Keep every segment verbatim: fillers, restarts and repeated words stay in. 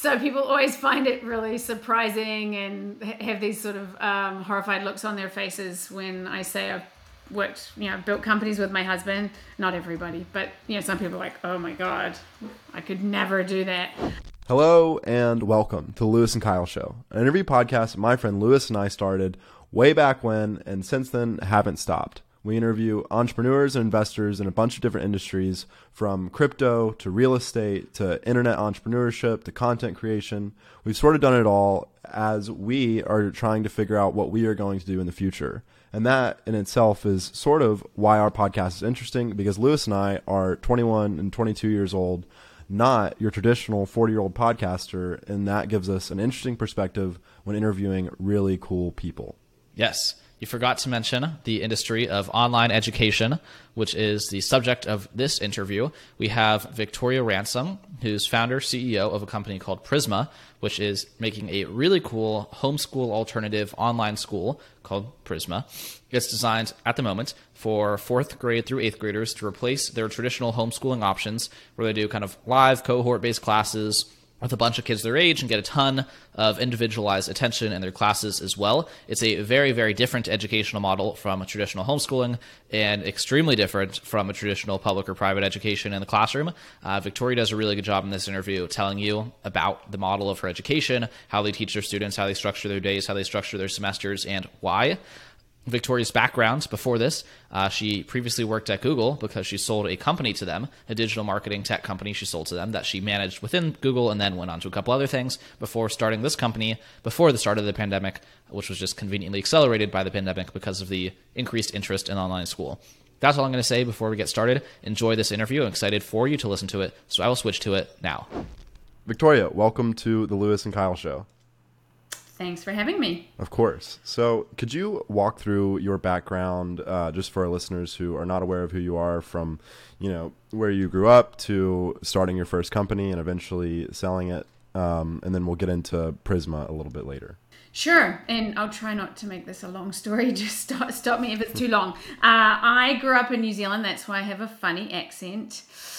So people always find it really surprising and have these sort of um, horrified looks on their faces when I say I've worked, you know, built companies with my husband. Not everybody, but, you know, some people are like, oh my God, I could never do that. Hello and welcome to the Lewis and Kyle Show, an interview podcast my friend Lewis and I started way back when, and since then haven't stopped. We interview entrepreneurs and investors in a bunch of different industries, from crypto to real estate to internet entrepreneurship to content creation. We've sort of done it all as we are trying to figure out what we are going to do in the future. And that in itself is sort of why our podcast is interesting, because Lewis and I are twenty-one and twenty-two years old, not your traditional forty-year-old podcaster, and that gives us an interesting perspective when interviewing really cool people. Yes. You forgot to mention the industry of online education, which is the subject of this interview. We have Victoria Ransom, who's founder, C E O of a company called Prisma, which is making a really cool homeschool alternative online school called Prisma. It's designed at the moment for fourth grade through eighth graders to replace their traditional homeschooling options, where they do kind of live cohort-based classes with a bunch of kids their age and get a ton of individualized attention in their classes as well. It's a very, very different educational model from a traditional homeschooling, and extremely different from a traditional public or private education in the classroom. Uh, Victoria does a really good job in this interview telling you about the model of her education, how they teach their students, how they structure their days, how they structure their semesters, and why. Victoria's background before this, uh, she previously worked at Google because she sold a company to them, a digital marketing tech company she sold to them that she managed within Google, and then went on to a couple other things before starting this company before the start of the pandemic, which was just conveniently accelerated by the pandemic because of the increased interest in online school. That's all I'm going to say before we get started. Enjoy this interview. I'm excited for you to listen to it, so I will switch to it now. Victoria, welcome to the Lewis and Kyle Show. Thanks for having me. Of course. So could you walk through your background, uh, just for our listeners who are not aware of who you are, from, you know, where you grew up to starting your first company and eventually selling it? Um, and then we'll get into Prisma a little bit later. Sure. And I'll try not to make this a long story. Just stop, stop me if it's too long. Uh, I grew up in New Zealand. That's why I have a funny accent.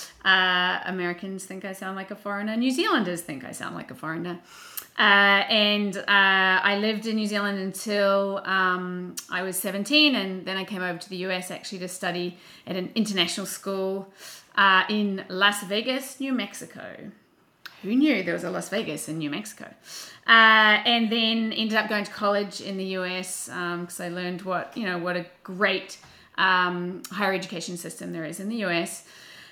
Uh, Americans think I sound like a foreigner. New Zealanders think I sound like a foreigner. Uh, and uh, I lived in New Zealand until um, I was seventeen, and then I came over to the U S actually to study at an international school uh, in Las Vegas, New Mexico. Who knew there was a Las Vegas in New Mexico? Uh, and then ended up going to college in the U S because um, I learned what you know what a great um, higher education system there is in the U S.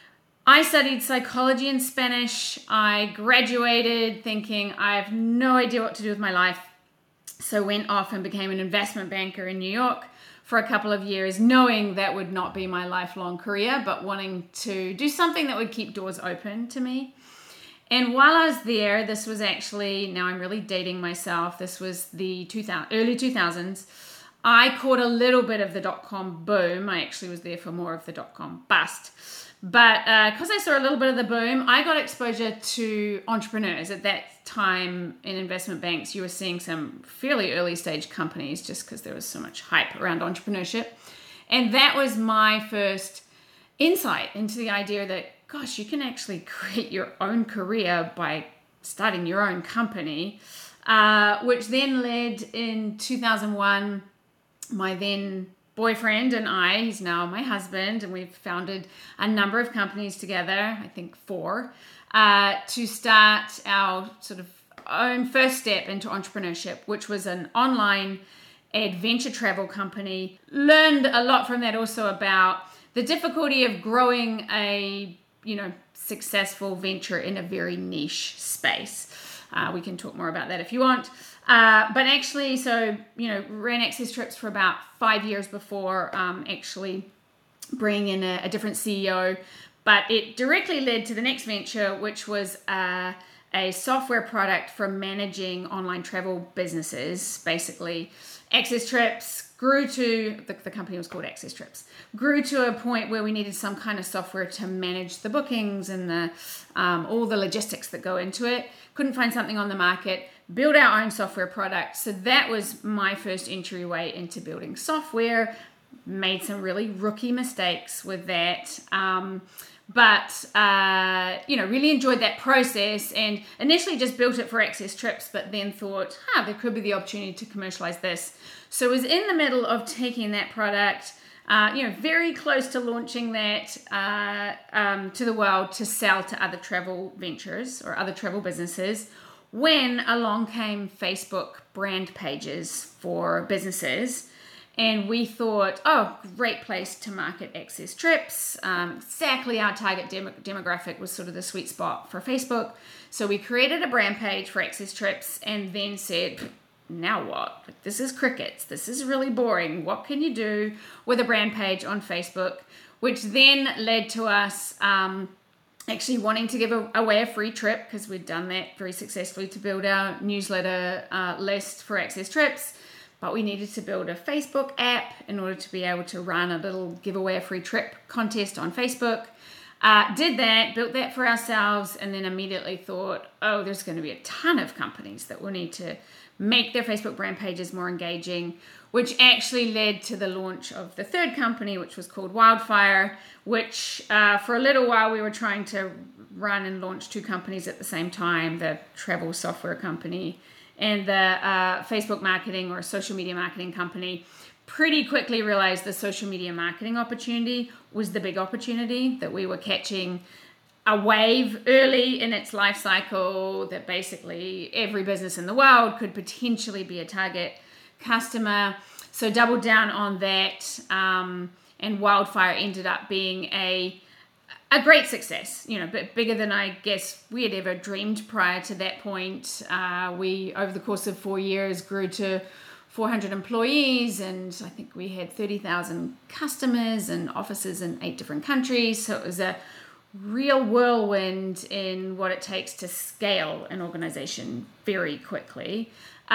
I studied psychology and Spanish. I graduated thinking I have no idea what to do with my life. So went off and became an investment banker in New York for a couple of years, knowing that would not be my lifelong career, but wanting to do something that would keep doors open to me. And while I was there, this was actually, now I'm really dating myself, this was the two thousand, early two thousands. I caught a little bit of the dot-com boom. I actually was there for more of the dot-com bust. But because uh, I saw a little bit of the boom, I got exposure to entrepreneurs. At that time in investment banks, you were seeing some fairly early stage companies just because there was so much hype around entrepreneurship. And that was my first insight into the idea that, gosh, you can actually create your own career by starting your own company, uh, which then led in two thousand one, my then boyfriend and I, he's now my husband, and we've founded a number of companies together, I think four, uh, to start our sort of own first step into entrepreneurship, which was an online adventure travel company. Learned a lot from that also about the difficulty of growing a, you know, successful venture in a very niche space. Uh, we can talk more about that if you want. Uh, but actually, so, you know, ran Access Trips for about five years before um, actually bringing in a, a different C E O. But it directly led to the next venture, which was uh, a software product for managing online travel businesses. Basically, Access Trips grew to, the, the company was called Access Trips, grew to a point where we needed some kind of software to manage the bookings and the um, all the logistics that go into it. Couldn't find something on the market, build our own software product. So that was my first entryway into building software. Made some really rookie mistakes with that. Um, but, uh, you know, really enjoyed that process and initially just built it for Access Trips, but then thought, huh, there could be the opportunity to commercialize this. So I was in the middle of taking that product, uh, you know, very close to launching that uh, um, to the world to sell to other travel ventures or other travel businesses, when along came Facebook brand pages for businesses. And we thought, oh, great place to market Access Trips. Um, exactly our target dem- demographic was sort of the sweet spot for Facebook. So we created a brand page for Access Trips and then said, now what? Like, this is crickets. This is really boring. What can you do with a brand page on Facebook? Which then led to us um, actually wanting to give a, away a free trip, because we'd done that very successfully to build our newsletter uh, list for Access Trips. But we needed to build a Facebook app in order to be able to run a little giveaway a free trip contest on Facebook. Uh, did that, built that for ourselves, and then immediately thought, oh, there's going to be a ton of companies that will need to make their Facebook brand pages more engaging, which actually led to the launch of the third company, which was called Wildfire, which uh, for a little while we were trying to run and launch two companies at the same time, the travel software company and the uh, Facebook marketing or social media marketing company. Pretty quickly realized the social media marketing opportunity was the big opportunity, that we were catching a wave early in its life cycle, that basically every business in the world could potentially be a target customer. So doubled down on that, um, and Wildfire ended up being a a great success, you know, but bigger than I guess we had ever dreamed prior to that point. Uh, we, over the course of four years, grew to four hundred employees, and I think we had thirty thousand customers and offices in eight different countries. So it was a real whirlwind in what it takes to scale an organization very quickly.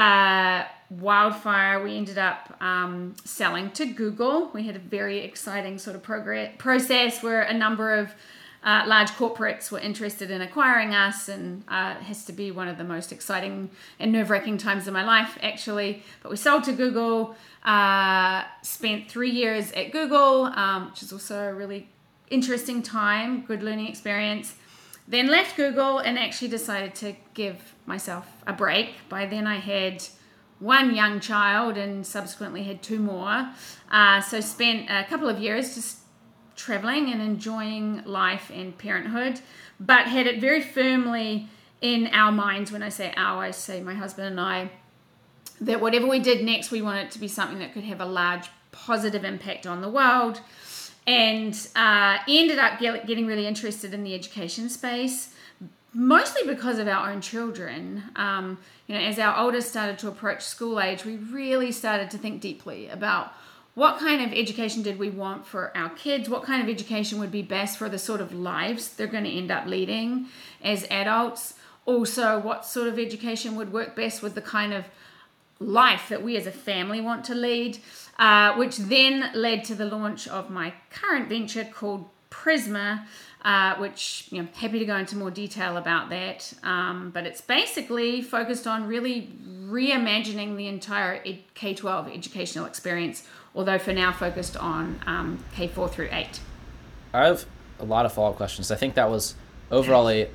Uh, Wildfire, we ended up um, selling to Google. We had a very exciting sort of progress, process where a number of uh, large corporates were interested in acquiring us, and uh, it has to be one of the most exciting and nerve-wracking times of my life, actually. But we sold to Google, uh, spent three years at Google, um, which is also a really interesting time, good learning experience. Then left Google and actually decided to give myself a break. By then I had one young child and subsequently had two more. Uh, so spent a couple of years just traveling and enjoying life and parenthood, but had it very firmly in our minds. When I say our, I say my husband and I, that whatever we did next, we wanted it to be something that could have a large positive impact on the world. And uh, ended up get, getting really interested in the education space, mostly because of our own children. Um, you know, as our oldest started to approach school age, we really started to think deeply about what kind of education did we want for our kids, what kind of education would be best for the sort of lives they're going to end up leading as adults. Also, what sort of education would work best with the kind of life that we as a family want to lead, uh, which then led to the launch of my current venture called Prisma, uh, which, you know, happy to go into more detail about that. Um, but it's basically focused on really reimagining the entire K twelve educational experience, although for now focused on um, K four through eight. I have a lot of follow-up questions. I think that was overall a,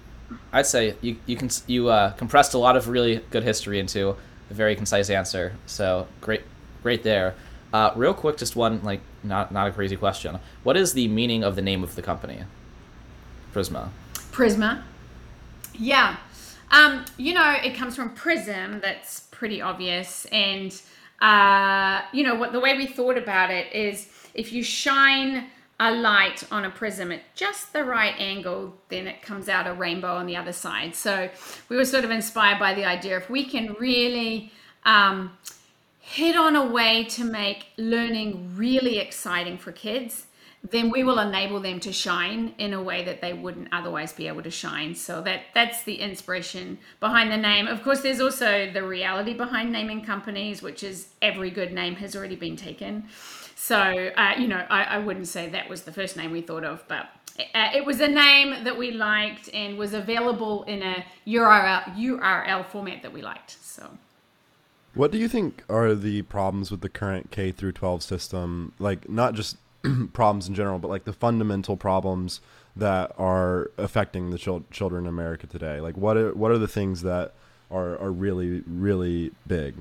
I'd say you you can you uh, compressed a lot of really good history into a very concise answer. So great, great there. Uh, real quick, just one, like, not not a crazy question. What is the meaning of the name of the company? Prisma. Prisma. Yeah. Um, you know, it comes from prism. That's pretty obvious. And, uh, you know, what the way we thought about it is if you shine a light on a prism at just the right angle, then it comes out a rainbow on the other side. So we were sort of inspired by the idea, if we can really um, hit on a way to make learning really exciting for kids, then we will enable them to shine in a way that they wouldn't otherwise be able to shine. So that that's the inspiration behind the name. Of course, there's also the reality behind naming companies, which is every good name has already been taken. So, uh, you know, I, I wouldn't say that was the first name we thought of, but uh, it was a name that we liked and was available in a U R L, U R L format that we liked. So, what do you think are the problems with the current K through twelve system? Like, not just problems in general, but like the fundamental problems that are affecting the chil- children in America today? Like, what are, what are the things that are, are really, really big?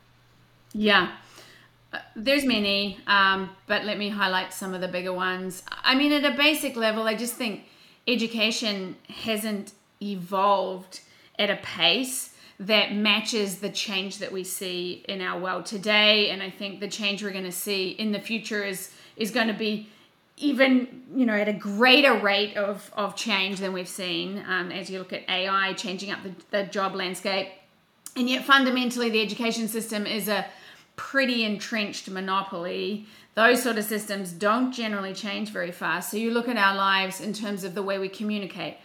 Yeah. Uh, There's many, um, but let me highlight some of the bigger ones. I mean, at a basic level, I just think education hasn't evolved at a pace that matches the change that we see in our world today. And I think the change we're going to see in the future is is going to be even, you know, at a greater rate of, of change than we've seen, um, as you look at A I changing up the, the job landscape. And yet fundamentally, the education system is a pretty entrenched monopoly. Those sort of systems don't generally change very fast. So you look at our lives in terms of the way we communicate,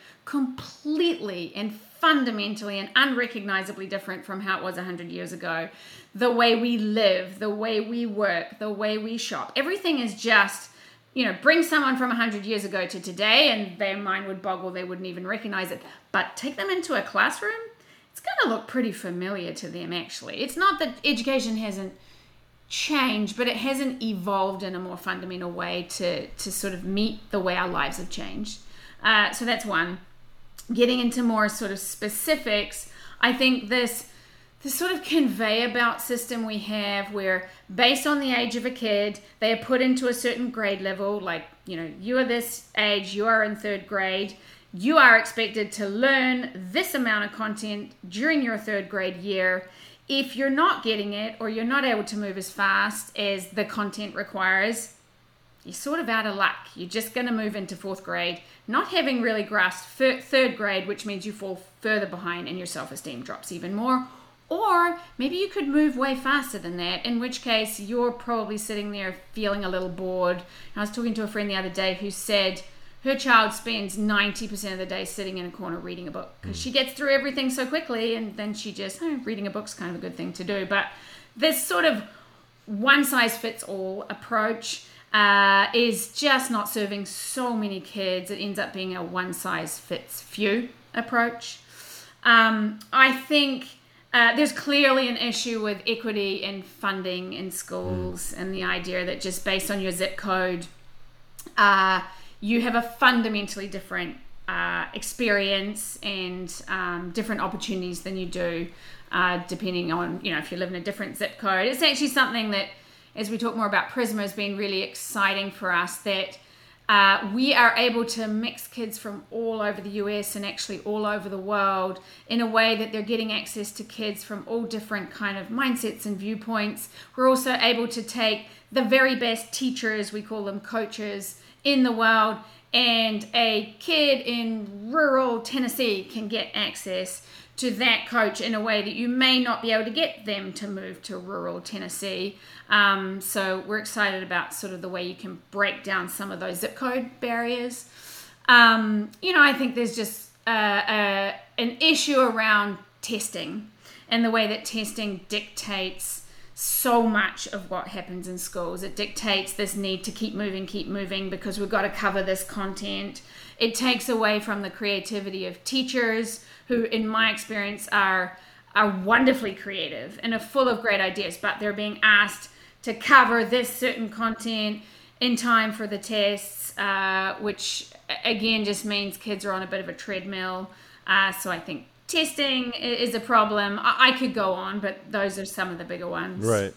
completely and fundamentally and unrecognizably different from how it was one hundred years ago. The way we live, the way we work, the way we shop, everything is just, you know, bring someone from one hundred years ago to today and their mind would boggle, they wouldn't even recognize it. But take them into a classroom, it's going to look pretty familiar to them, actually. It's not that education hasn't changed, but it hasn't evolved in a more fundamental way to, to sort of meet the way our lives have changed. Uh, so that's one. Getting into more sort of specifics, I think this, this sort of conveyor belt system we have where based on the age of a kid, they are put into a certain grade level, like, you know, you are this age, you are in third grade, you are expected to learn this amount of content during your third grade year. If you're not getting it or you're not able to move as fast as the content requires, you're sort of out of luck. You're just going to move into fourth grade, not having really grasped third grade, which means you fall further behind and your self-esteem drops even more. Or maybe you could move way faster than that, in which case you're probably sitting there feeling a little bored. I was talking to a friend the other day who said her child spends ninety percent of the day sitting in a corner reading a book because she gets through everything so quickly, and then she just, oh, reading a book's kind of a good thing to do. But this sort of one-size-fits-all approach uh, is just not serving so many kids. It ends up being a one-size-fits-few approach. Um, I think uh, there's clearly an issue with equity in funding in schools and the idea that just based on your zip code, uh, you have a fundamentally different uh, experience and um, different opportunities than you do uh, depending on, you know, if you live in a different zip code. It's actually something that, as we talk more about Prisma, has been really exciting for us, that uh, we are able to mix kids from all over the U S and actually all over the world in a way that they're getting access to kids from all different kind of mindsets and viewpoints. We're also able to take the very best teachers, we call them coaches, in the world, and a kid in rural Tennessee can get access to that coach in a way that you may not be able to get them to move to rural Tennessee. Um, so we're excited about sort of the way you can break down some of those zip code barriers. Um, you know, I think there's just uh, uh, an issue around testing and the way that testing dictates so much of what happens in schools. It dictates this need to keep moving, keep moving, because we've got to cover this content. It takes away from the creativity of teachers, who, in my experience, are are wonderfully creative and are full of great ideas, but they're being asked to cover this certain content in time for the tests, uh, which again just means kids are on a bit of a treadmill. Uh, so I think testing is a problem. I could go on, but those are some of the bigger ones. Right.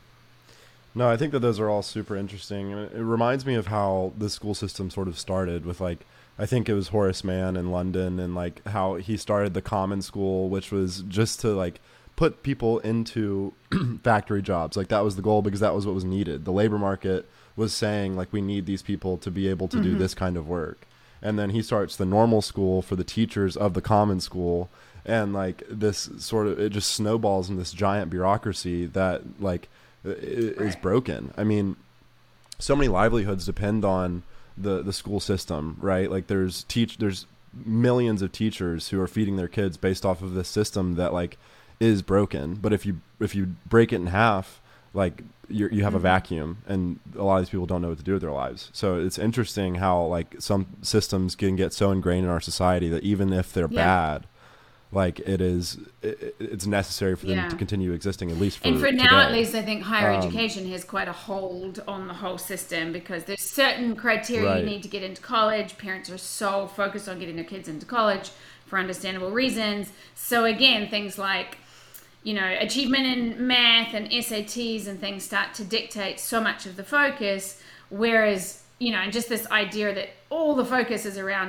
No, I think that those are all super interesting. It reminds me of how the school system sort of started with, like, I think it was Horace Mann in London, and like how he started the common school, which was just to like put people into factory jobs. Like that was the goal, because that was what was needed. The labor market was saying, like, we need these people to be able to mm-hmm. do this kind of work. And then he starts the normal school for the teachers of the common school. And like this sort of, it just snowballs in this giant bureaucracy that like is right. broken. I mean, so many livelihoods depend on the, the school system, right? Like there's teach, there's millions of teachers who are feeding their kids based off of this system that like is broken. But if you, if you break it in half, like you you have mm-hmm. a vacuum, and a lot of these people don't know what to do with their lives. So it's interesting how like some systems can get so ingrained in our society that even if they're yeah. bad, like it is, it, it's necessary for them Yeah. to continue existing, at least for And for now, today. at least, I think higher Um, education has quite a hold on the whole system because there's certain criteria Right. you need to get into college. Parents are so focused on getting their kids into college for understandable reasons. So again, things like, you know, achievement in math and S A Ts and things start to dictate so much of the focus, whereas, you know, and just this idea that all the focus is around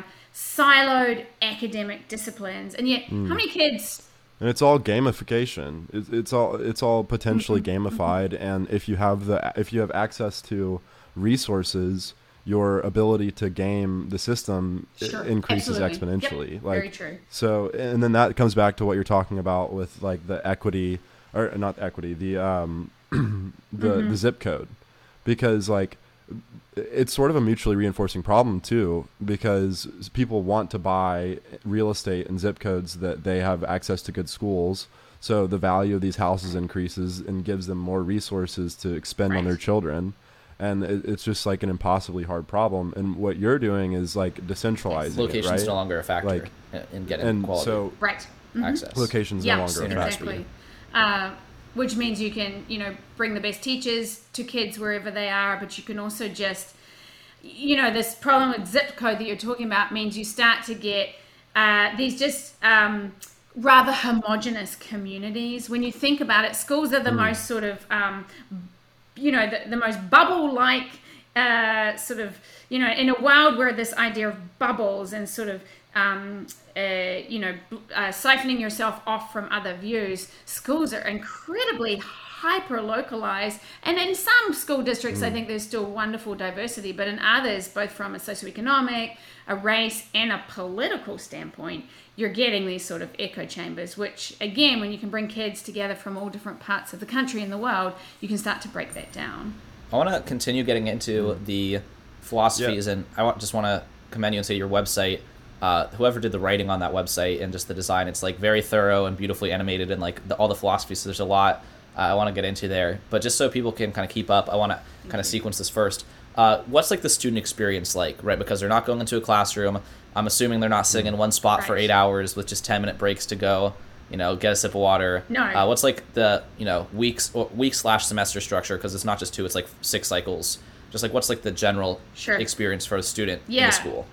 siloed academic disciplines. And yet, how many kids... And it's all gamification. It's, it's all it's all potentially Mm-hmm. gamified. And if you have the if you have access to resources, your ability to game the system i- Sure. increases Absolutely. exponentially. Yep. Like Very true. so, and then that comes back to what you're talking about with like the equity, or not equity, the um the Mm-hmm. the zip code, because like it's sort of a mutually reinforcing problem too, because people want to buy real estate in zip codes that they have access to good schools. So the value of these houses increases and gives them more resources to expend on Right. their children. And it, it's just like an impossibly hard problem. And what you're doing is like decentralizing Location's it, right? no longer a factor Like- in getting And quality so Right. access. location's Yeah, no longer a factor. exactly. Uh, which means you can, you know, bring the best teachers to kids wherever they are, but you can also just, you know, this problem with zip code that you're talking about means you start to get uh, these just um, rather homogenous communities. When you think about it, schools are the most sort of, um, you know, the, the most bubble-like uh, sort of, you know, in a world where this idea of bubbles and sort of, um, uh, you know, uh, siphoning yourself off from other views, schools are incredibly hyper localized. And in some school districts, I think there's still wonderful diversity, but in others, both from a socioeconomic, a race, and a political standpoint, you're getting these sort of echo chambers, which again, when you can bring kids together from all different parts of the country and the world, you can start to break that down. I want to continue getting into the philosophies, Yeah. and I want, just want to commend you and say your website, uh, whoever did the writing on that website and just the design, it's like very thorough and beautifully animated, and like the, all the philosophies. So there's a lot uh, I want to get into there. But just so people can kind of keep up, I want to kind of sequence this first. Uh, what's like the student experience like, right? Because they're not going into a classroom. I'm assuming they're not sitting in one spot for Right. eight hours with just ten minute breaks to go, you know, get a sip of water. No. Uh, what's like the, you know, weeks or week slash semester structure? Because it's not just two, it's like six cycles. Just like what's like the general Sure. experience for a student in Yeah. the school?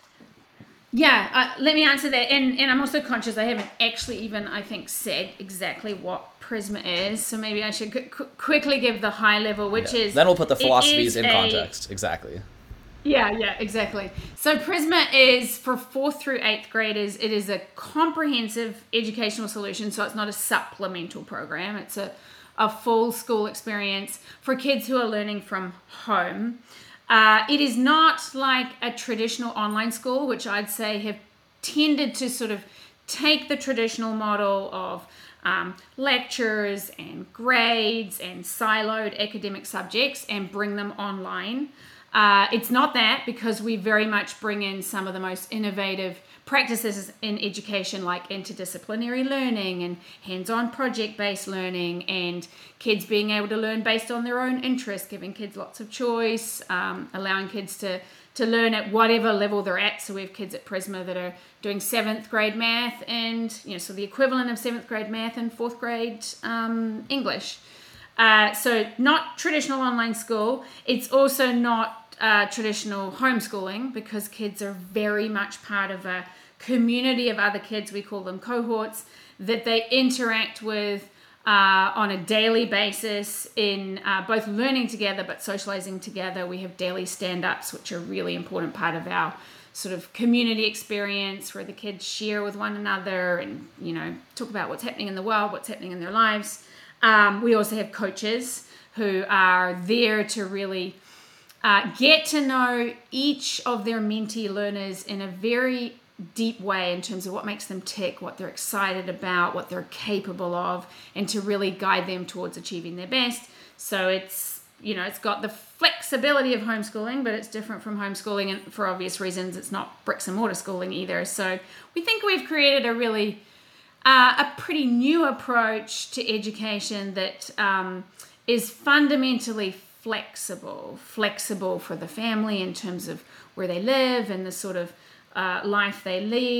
Yeah, uh, let me answer that. And, and I'm also conscious I haven't actually even, I think, said exactly what Prisma is. So maybe I should qu- quickly give the high level, which Yeah. is... Then we'll put the it philosophies is in a- context. Exactly. Yeah, yeah, exactly. So Prisma is for fourth through eighth graders. It is a comprehensive educational solution. So it's not a supplemental program. It's a, a full school experience for kids who are learning from home. Uh, it is not like a traditional online school, which I'd say have tended to sort of take the traditional model of um, lectures and grades and siloed academic subjects and bring them online. Uh, it's not that, because we very much bring in some of the most innovative practices in education, like interdisciplinary learning and hands-on project-based learning, and kids being able to learn based on their own interests, giving kids lots of choice, um, allowing kids to, to learn at whatever level they're at. So we have kids at Prisma that are doing seventh grade math and, you know, so the equivalent of seventh grade math and fourth grade um, English. Uh, so not traditional online school. It's also not uh, traditional homeschooling, because kids are very much part of a community of other kids. We call them cohorts that they interact with uh, on a daily basis in uh, both learning together but socializing together. We have daily stand-ups, which are a really important part of our sort of community experience, where the kids share with one another and, you know, talk about what's happening in the world, what's happening in their lives. Um, we also have coaches who are there to really uh, get to know each of their mentee learners in a very deep way in terms of what makes them tick, what they're excited about, what they're capable of, and to really guide them towards achieving their best. So it's, you know, it's got the flexibility of homeschooling, but it's different from homeschooling, and for obvious reasons, it's not bricks and mortar schooling either. So we think we've created a really Uh, a pretty new approach to education that um, is fundamentally flexible, flexible for the family in terms of where they live and the sort of uh, life they lead,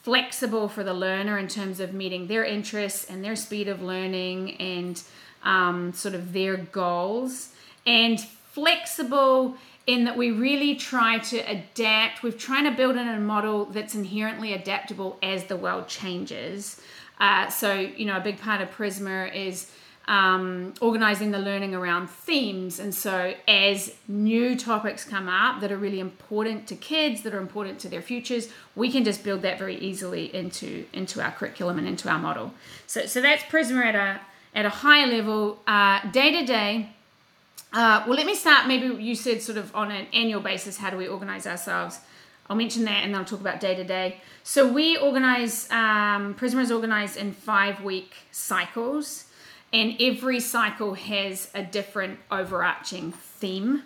flexible for the learner in terms of meeting their interests and their speed of learning and um, sort of their goals, and flexible in that we really try to adapt. We're trying to build in a model that's inherently adaptable as the world changes. Uh, so, you know, a big part of Prisma is um, organizing the learning around themes. And so as new topics come up that are really important to kids, that are important to their futures, we can just build that very easily into, into our curriculum and into our model. So, so that's Prisma at a, at a high level. Uh, day to day, uh, well, let me start, maybe you said sort of on an annual basis, how do we organize ourselves? I'll mention that and then I'll talk about day to day. So we organize, um, Prisma is organized in five week cycles. And every cycle has a different overarching theme.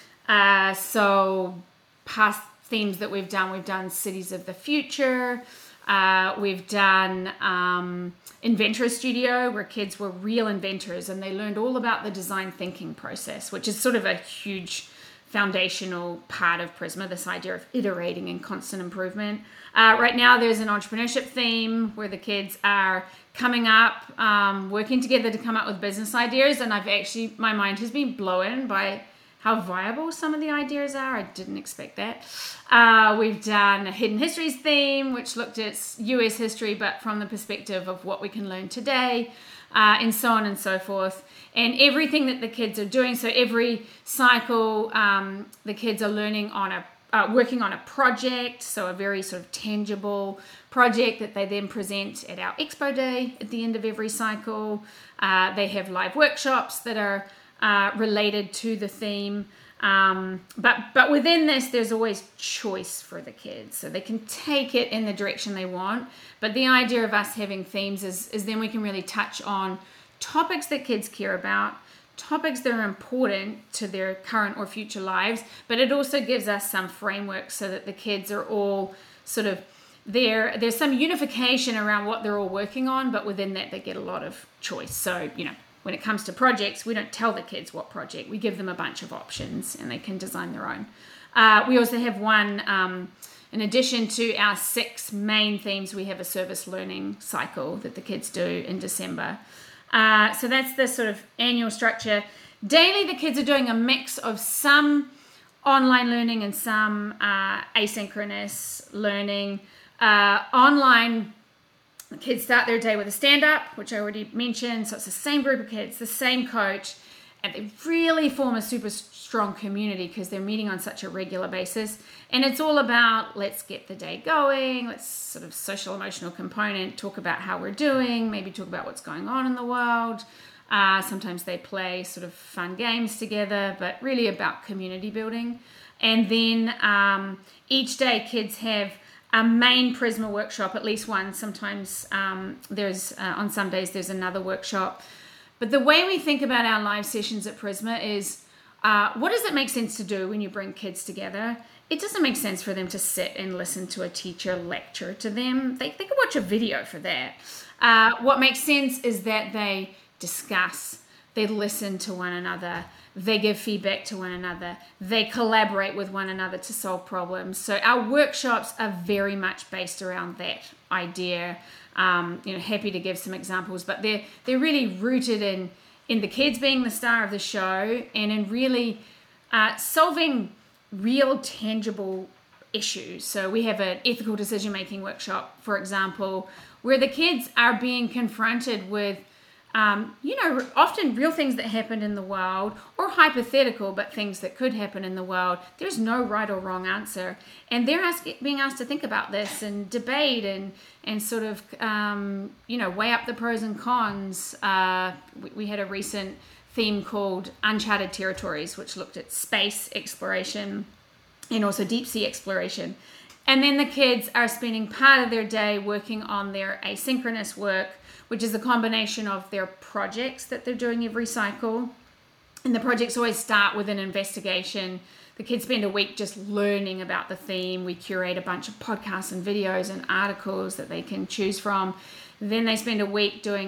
Uh, so past themes that we've done, we've done Cities of the Future. Uh, we've done um, Inventor Studio, where kids were real inventors and they learned all about the design thinking process, which is sort of a huge foundational part of Prisma, this idea of iterating and constant improvement. Uh, right now, there's an entrepreneurship theme where the kids are coming up, um, working together to come up with business ideas. And I've actually, my mind has been blown by how viable some of the ideas are. I didn't expect that. Uh, we've done a Hidden Histories theme, which looked at U S history, but from the perspective of what we can learn today, uh, and so on and so forth. And everything that the kids are doing. So every cycle, um, the kids are learning on a Uh, working on a project, so a very sort of tangible project that they then present at our Expo Day at the end of every cycle. Uh, they have live workshops that are uh, related to the theme. Um, but but within this, there's always choice for the kids. So they can take it in the direction they want. But the idea of us having themes is, is then we can really touch on topics that kids care about, topics that are important to their current or future lives, but it also gives us some framework so that the kids are all sort of there. There's some unification around what they're all working on, but within that they get a lot of choice. So, you know, when it comes to projects, we don't tell the kids what project. We give them a bunch of options and they can design their own. Uh, we also have one, um, in addition to our six main themes, we have a service learning cycle that the kids do in December. Uh, so that's the sort of annual structure. Daily, the kids are doing a mix of some online learning and some uh, asynchronous learning. Uh, online, the kids start their day with a stand-up, which I already mentioned. So it's the same group of kids, the same coach, and they really form a super strong community because they're meeting on such a regular basis. And it's all about, let's get the day going, let's sort of social emotional component, talk about how we're doing, maybe talk about what's going on in the world. Uh, sometimes they play sort of fun games together, but really about community building. And then um, each day kids have a main Prisma workshop, at least one. Sometimes um, there's, uh, on some days there's another workshop. But the way we think about our live sessions at Prisma is, uh, what does it make sense to do when you bring kids together? It doesn't make sense for them to sit and listen to a teacher lecture to them. They, they can watch a video for that. Uh, what makes sense is that they discuss, they listen to one another, they give feedback to one another, they collaborate with one another to solve problems. So our workshops are very much based around that idea. Um, you know, happy to give some examples, but they're they're really rooted in in the kids being the star of the show and in really uh, solving real tangible issues. So we have an ethical decision making workshop, for example, where the kids are being confronted with Um, you know, often real things that happen in the world, or hypothetical, but things that could happen in the world. There's no right or wrong answer. And they're ask, being asked to think about this and debate and, and sort of, um, you know, weigh up the pros and cons. Uh, we, we had a recent theme called Uncharted Territories, which looked at space exploration and also deep sea exploration. And then the kids are spending part of their day working on their asynchronous work, which is a combination of their projects that they're doing every cycle. And the projects always start with an investigation. The kids spend a week just learning about the theme. We curate a bunch of podcasts and videos and articles that they can choose from. Then they spend a week doing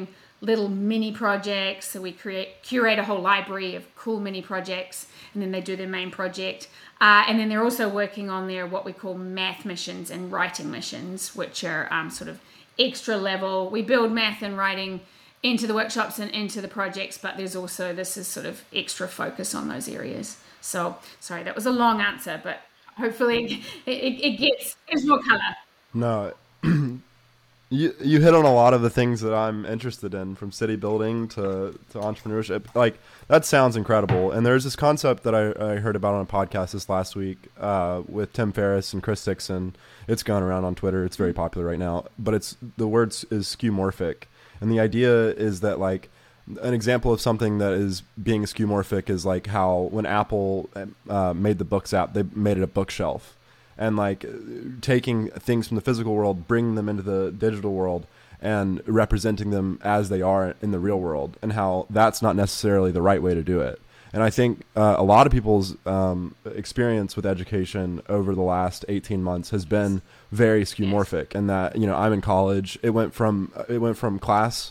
little mini projects. So we create curate a whole library of cool mini projects, and then they do their main project. Uh, and then they're also working on their what we call math missions and writing missions, which are um, sort of extra level. We build math and writing into the workshops and into the projects, but there's also, this is sort of extra focus on those areas. So, sorry, that was a long answer, but hopefully it, it, it gets, gives more color. No, you you hit on a lot of the things that I'm interested in, from city building to, to entrepreneurship. Like, that sounds incredible. And there's this concept that I, I heard about on a podcast this last week uh, with Tim Ferriss and Chris Dixon. It's going around on Twitter. It's very popular right now. But it's the word is skeuomorphic. And the idea is that, like, an example of something that is being skeuomorphic is like how when Apple uh, made the Books app, they made it a bookshelf. And like taking things from the physical world, bringing them into the digital world and representing them as they are in the real world, and how that's not necessarily the right way to do it. And I think uh, a lot of people's um, experience with education over the last eighteen months has been very skeuomorphic. And that, you know, I'm in college. It went from it went from class,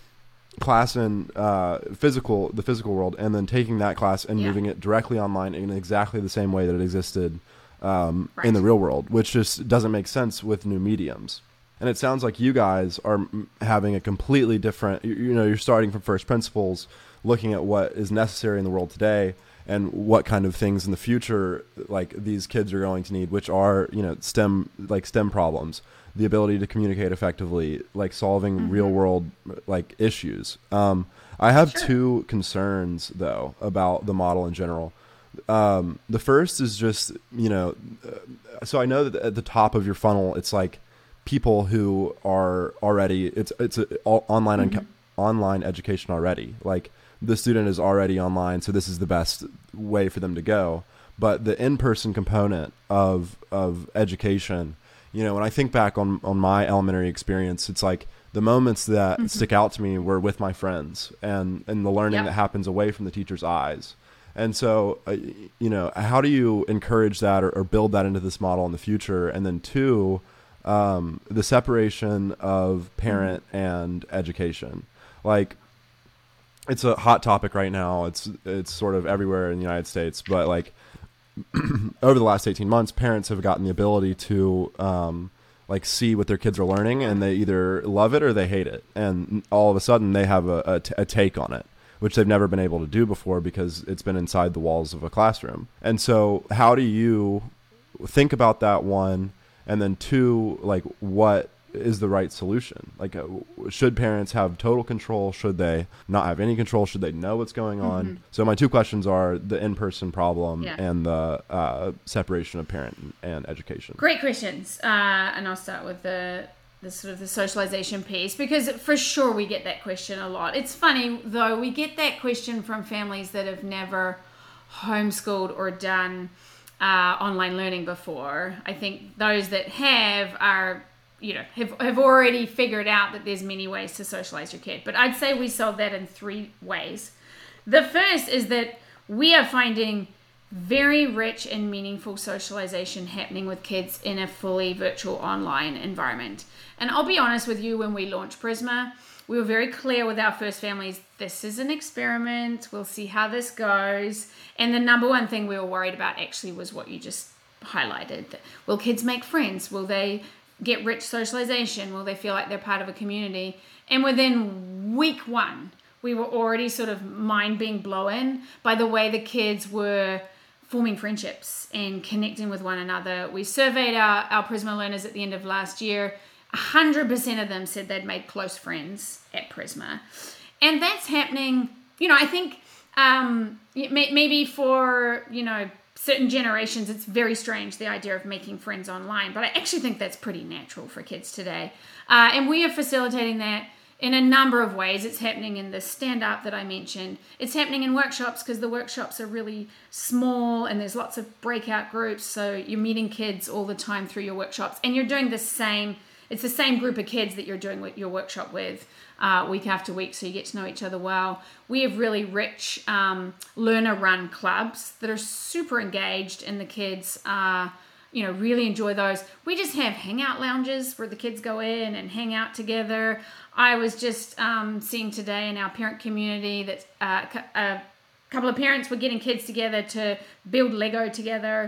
class in uh, physical, the physical world, and then taking that class and yeah. moving it directly online in exactly the same way that it existed um, right. in the real world, which just doesn't make sense with new mediums. And it sounds like you guys are having a completely different, you, you know, you're starting from first principles, looking at what is necessary in the world today and what kind of things in the future, like, these kids are going to need, which are, you know, STEM, like STEM problems, the ability to communicate effectively, like solving mm-hmm. real world, like, issues. Um, I have sure. two concerns though about the model in general. Um, the first is just, you know, uh, so I know that at the top of your funnel, it's like people who are already, it's, it's a, all, online, mm-hmm. and online education already. Like, the student is already online, so this is the best way for them to go. But the in-person component of of education, you know, when I think back on, on my elementary experience, it's like the moments that mm-hmm. stick out to me were with my friends and, and the learning yep. that happens away from the teacher's eyes. And so, uh, you know, how do you encourage that or, or build that into this model in the future? And then two, um, the separation of parent mm-hmm. and education. Like, it's a hot topic right now. It's it's sort of everywhere in the United States. But like over the last eighteen months, parents have gotten the ability to um, like see what their kids are learning, and they either love it or they hate it. And all of a sudden, they have a, a, t- a take on it, which they've never been able to do before because it's been inside the walls of a classroom. And so, how do you think about that, one, and then two, like, what is the right solution? Like, uh, should parents have total control? Should they not have any control? Should they know what's going on? Mm-hmm. So my two questions are the in-person problem yeah. and the uh, separation of parent and education. Great questions. Uh, and I'll start with the, the sort of the socialization piece, because for sure we get that question a lot. It's funny though, we get that question from families that have never homeschooled or done uh, online learning before. I think those that have are you know, have, have already figured out that there's many ways to socialize your kid. But I'd say we solve that in three ways. The first is that we are finding very rich and meaningful socialization happening with kids in a fully virtual online environment. And I'll be honest with you, when we launched Prisma, we were very clear with our first families, this is an experiment, we'll see how this goes. And the number one thing we were worried about actually was what you just highlighted. Will kids make friends? Will they get rich socialization? Will they feel like they're part of a community? And within week one, we were already sort of mind being blown by the way the kids were forming friendships and connecting with one another. We surveyed our, our Prisma learners at the end of last year. one hundred percent of them said they'd made close friends at Prisma. And that's happening, you know, I think um, maybe for, you know, certain generations, it's very strange, the idea of making friends online. But I actually think that's pretty natural for kids today. Uh, and we are facilitating that in a number of ways. It's happening in the stand-up that I mentioned. It's happening in workshops because the workshops are really small and there's lots of breakout groups. So you're meeting kids all the time through your workshops. And you're doing the same, it's the same group of kids that you're doing your workshop with uh, week after week. So you get to know each other well. We have really rich um, learner-run clubs that are super engaged, and the kids are you know, really enjoy those. We just have hangout lounges where the kids go in and hang out together. I was just um, seeing today in our parent community that uh, a couple of parents were getting kids together to build Lego together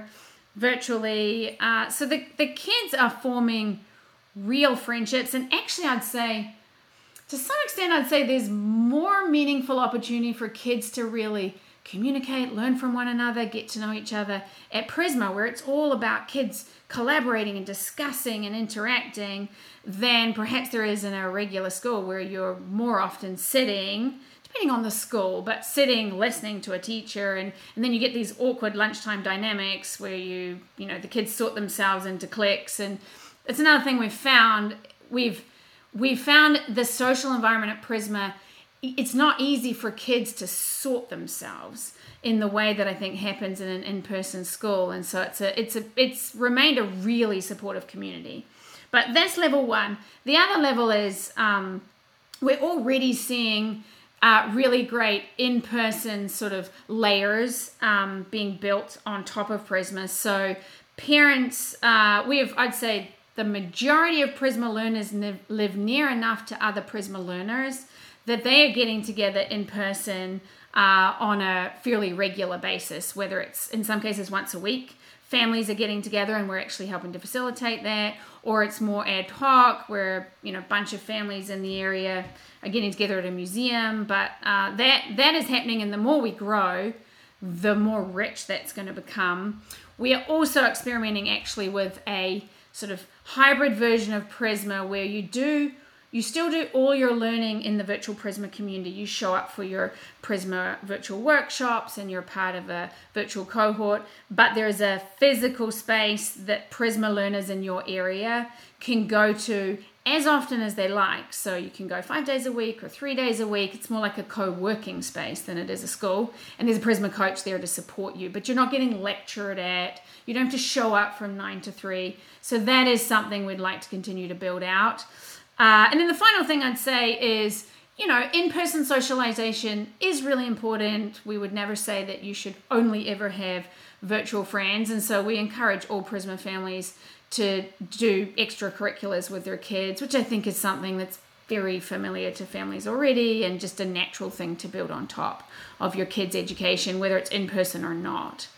virtually. Uh, so the, the kids are forming real friendships. And actually, I'd say, to some extent, I'd say there's more meaningful opportunity for kids to really communicate, learn from one another, get to know each other at Prisma, where it's all about kids collaborating and discussing and interacting, than perhaps there is in a regular school where you're more often sitting, depending on the school, but sitting, listening to a teacher, and, and then you get these awkward lunchtime dynamics where you, you know, the kids sort themselves into cliques. And it's another thing we've found. We've, we've found the social environment at Prisma, it's not easy for kids to sort themselves in the way that I think happens in an in-person school. And so it's a, it's a, it's remained a really supportive community. But that's level one. The other level is um, we're already seeing uh, really great in-person sort of layers um, being built on top of Prisma. So parents, uh, we have, I'd say, the majority of Prisma learners live, live near enough to other Prisma learners that they are getting together in person uh, on a fairly regular basis, whether it's in some cases once a week. Families are getting together and we're actually helping to facilitate that, or it's more ad hoc where, you know, a bunch of families in the area are getting together at a museum. But uh, that that is happening, and the more we grow, the more rich that's going to become. We are also experimenting actually with a sort of hybrid version of Prisma where you do You still do all your learning in the virtual Prisma community. You show up for your Prisma virtual workshops and you're part of a virtual cohort, but there's a physical space that Prisma learners in your area can go to as often as they like. So you can go five days a week or three days a week. It's more like a co-working space than it is a school. And there's a Prisma coach there to support you, but you're not getting lectured at. You don't have to show up from nine to three. So that is something we'd like to continue to build out. Uh, and then the final thing I'd say is, you know, in-person socialization is really important. We would never say that you should only ever have virtual friends. And so we encourage all Prisma families to do extracurriculars with their kids, which I think is something that's very familiar to families already and just a natural thing to build on top of your kids' education, whether it's in person or not.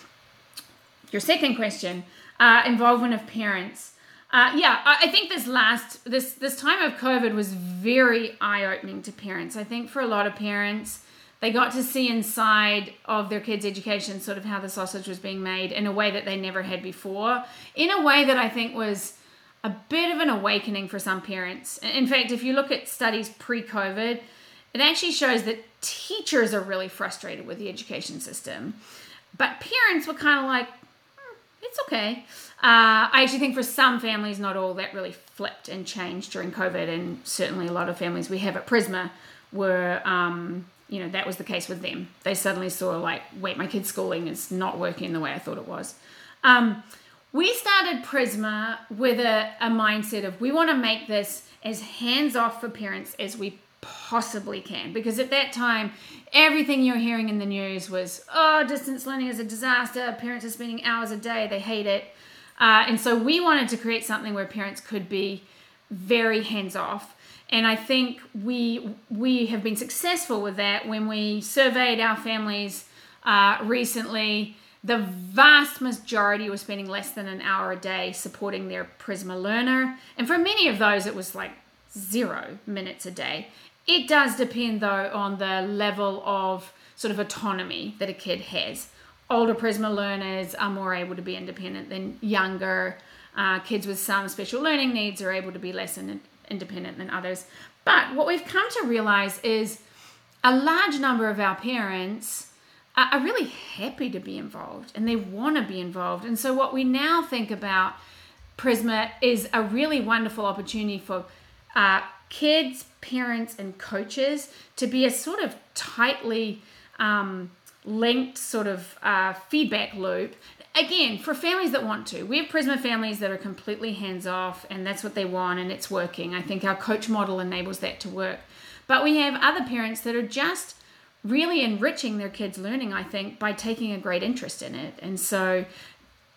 Your second question, uh, involvement of parents. Uh, yeah, I think this last, this this time of COVID was very eye-opening to parents. I think for a lot of parents, they got to see inside of their kids' education sort of how the sausage was being made in a way that they never had before, in a way that I think was a bit of an awakening for some parents. In fact, if you look at studies pre-COVID, it actually shows that teachers are really frustrated with the education system. But parents were kind of like, hmm, it's okay. Uh, I actually think for some families, not all, that really flipped and changed during COVID. And certainly a lot of families we have at Prisma were, um, you know, that was the case with them. They suddenly saw like, wait, my kid's schooling is not working the way I thought it was. Um, we started Prisma with a, a mindset of we want to make this as hands-off for parents as we possibly can. Because at that time, everything you're hearing in the news was, oh, distance learning is a disaster. Parents are spending hours a day. They hate it. Uh, and so we wanted to create something where parents could be very hands-off. And I think we we have been successful with that. When we surveyed our families uh, recently, the vast majority were spending less than an hour a day supporting their Prisma learner. And for many of those, it was like zero minutes a day. It does depend, though, on the level of sort of autonomy that a kid has. Older Prisma learners are more able to be independent than younger. Uh, kids with some special learning needs are able to be less in, independent than others. But what we've come to realize is a large number of our parents are, are really happy to be involved and they want to be involved. And so what we now think about Prisma is a really wonderful opportunity for uh, kids, parents, and coaches to be a sort of tightly um, linked sort of uh, feedback loop. Again, for families that want to. We have Prisma families that are completely hands-off and that's what they want and it's working. I think our coach model enables that to work. But we have other parents that are just really enriching their kids' learning, I think, by taking a great interest in it. And so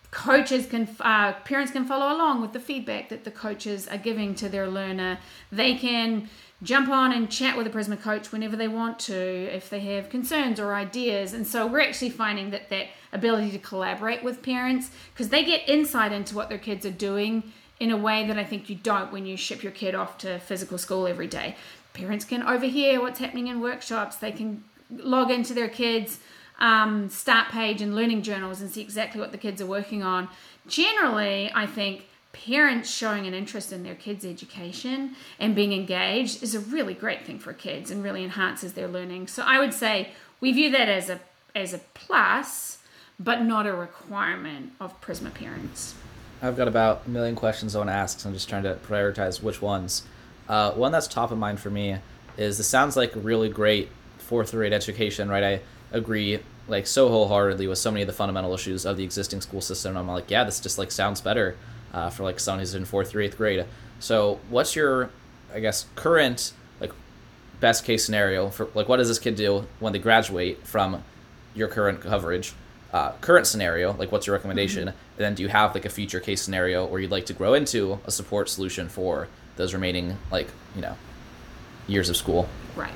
coaches can, uh, parents can follow along with the feedback that the coaches are giving to their learner. They can jump on and chat with a Prisma coach whenever they want to, if they have concerns or ideas. And so we're actually finding that that ability to collaborate with parents, because they get insight into what their kids are doing in a way that I think you don't when you ship your kid off to physical school every day. Parents can overhear what's happening in workshops. They can log into their kids' um, start page and learning journals and see exactly what the kids are working on. Generally, I think parents showing an interest in their kids' education and being engaged is a really great thing for kids and really enhances their learning. So I would say we view that as a as a plus, but not a requirement of Prisma parents. I've got about a million questions I want to ask, so I'm just trying to prioritize which ones. Uh, one that's top of mind for me is this sounds like a really great fourth grade education, right? I agree like so wholeheartedly with so many of the fundamental issues of the existing school system. I'm like, yeah, this just like sounds better uh, for like someone who's in fourth through eighth grade. So what's your, I guess, current like best case scenario for like what does this kid do when they graduate from your current coverage? Uh, current scenario, like what's your recommendation? Mm-hmm. And then do you have like a future case scenario where you'd like to grow into a support solution for those remaining like, you know, years of school? Right.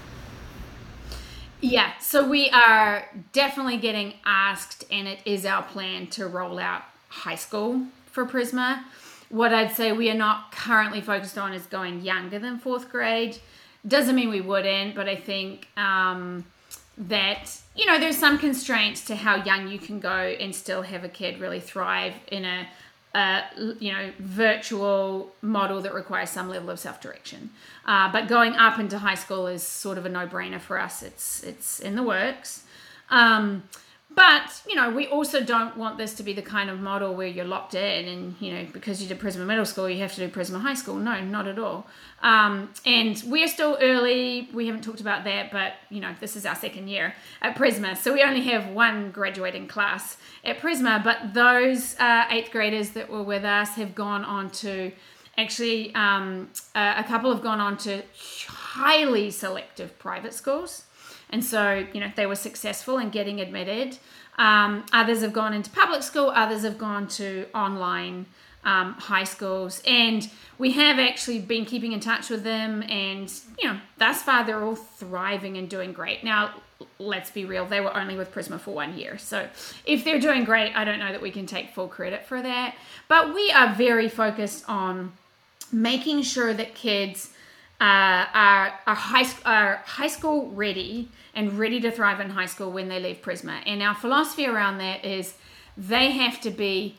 Yeah, so we are definitely getting asked, and it is our plan to roll out high school for Prisma. What I'd say we are not currently focused on is going younger than fourth grade. Doesn't mean we wouldn't, but I think um, that, you know, there's some constraints to how young you can go and still have a kid really thrive in a, a you know, virtual model that requires some level of self-direction. Uh, but going up into high school is sort of a no-brainer for us. It's it's in the works. Um, but, you know, we also don't want this to be the kind of model where you're locked in and, you know, because you did Prisma Middle School, you have to do Prisma High School. No, not at all. Um, and we're still early. We haven't talked about that, but, you know, this is our second year at Prisma. So we only have one graduating class at Prisma. But those uh, eighth graders that were with us have gone on to, actually, um, uh, a couple have gone on to highly selective private schools. And so, you know, they were successful in getting admitted. Um, others have gone into public school. Others have gone to online um, high schools. And we have actually been keeping in touch with them. And, you know, thus far, they're all thriving and doing great. Now, let's be real. They were only with Prisma for one year. So if they're doing great, I don't know that we can take full credit for that. But we are very focused on making sure that kids uh, are, are, high, are high school ready and ready to thrive in high school when they leave Prisma. And our philosophy around that is they have to be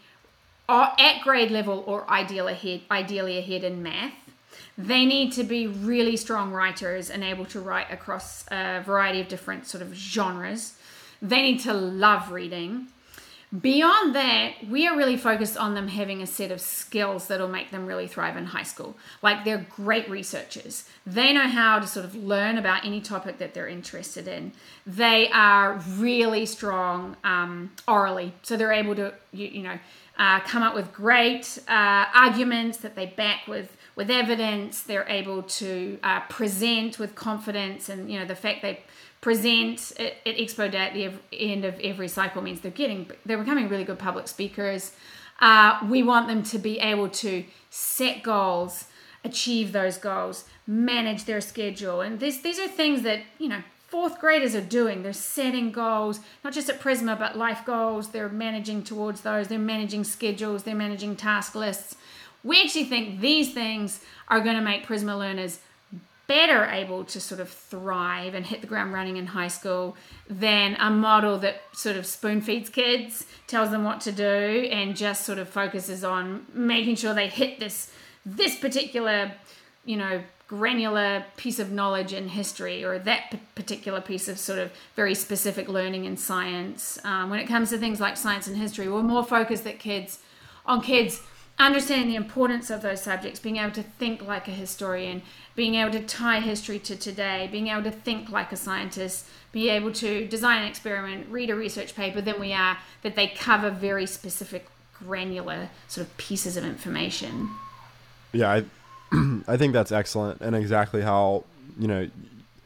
at grade level or ideal ahead, ideally ahead in math. They need to be really strong writers and able to write across a variety of different sort of genres. They need to love reading. Beyond that, we are really focused on them having a set of skills that will make them really thrive in high school. Like they're great researchers. They know how to sort of learn about any topic that they're interested in. They are really strong um, orally. So they're able to, you, you know, uh, come up with great uh, arguments that they back with, with evidence. They're able to uh, present with confidence, and, you know, the fact they present at, at Expo Day at the end of every cycle means they're getting, they're becoming really good public speakers. Uh, we want them to be able to set goals, achieve those goals, manage their schedule. And this, these are things that, you know, fourth graders are doing. They're setting goals, not just at Prisma, but life goals. They're managing towards those. They're managing schedules. They're managing task lists. We actually think these things are going to make Prisma learners better able to sort of thrive and hit the ground running in high school than a model that sort of spoon feeds kids, tells them what to do, and just sort of focuses on making sure they hit this this particular, you know, granular piece of knowledge in history, or that p- particular piece of sort of very specific learning in science. Um, when it comes to things like science and history, we're more focused that kids on kids understanding the importance of those subjects, being able to think like a historian, being able to tie history to today, being able to think like a scientist, be able to design an experiment, read a research paper, than we are that they cover very specific, granular sort of pieces of information. Yeah, I, I think that's excellent, and exactly how, you know,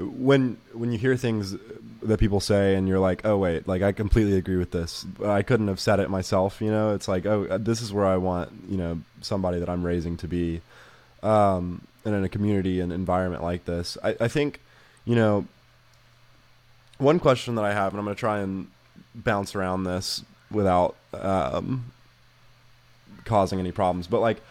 when when you hear things that people say and you're like, oh wait, like I completely agree with this, I couldn't have said it myself, you know, it's like, oh, this is where I want, you know, somebody that I'm raising to be, um, and in a community and environment like this. I, I think, you know, one question that I have, and I'm going to try and bounce around this without um, causing any problems, but like,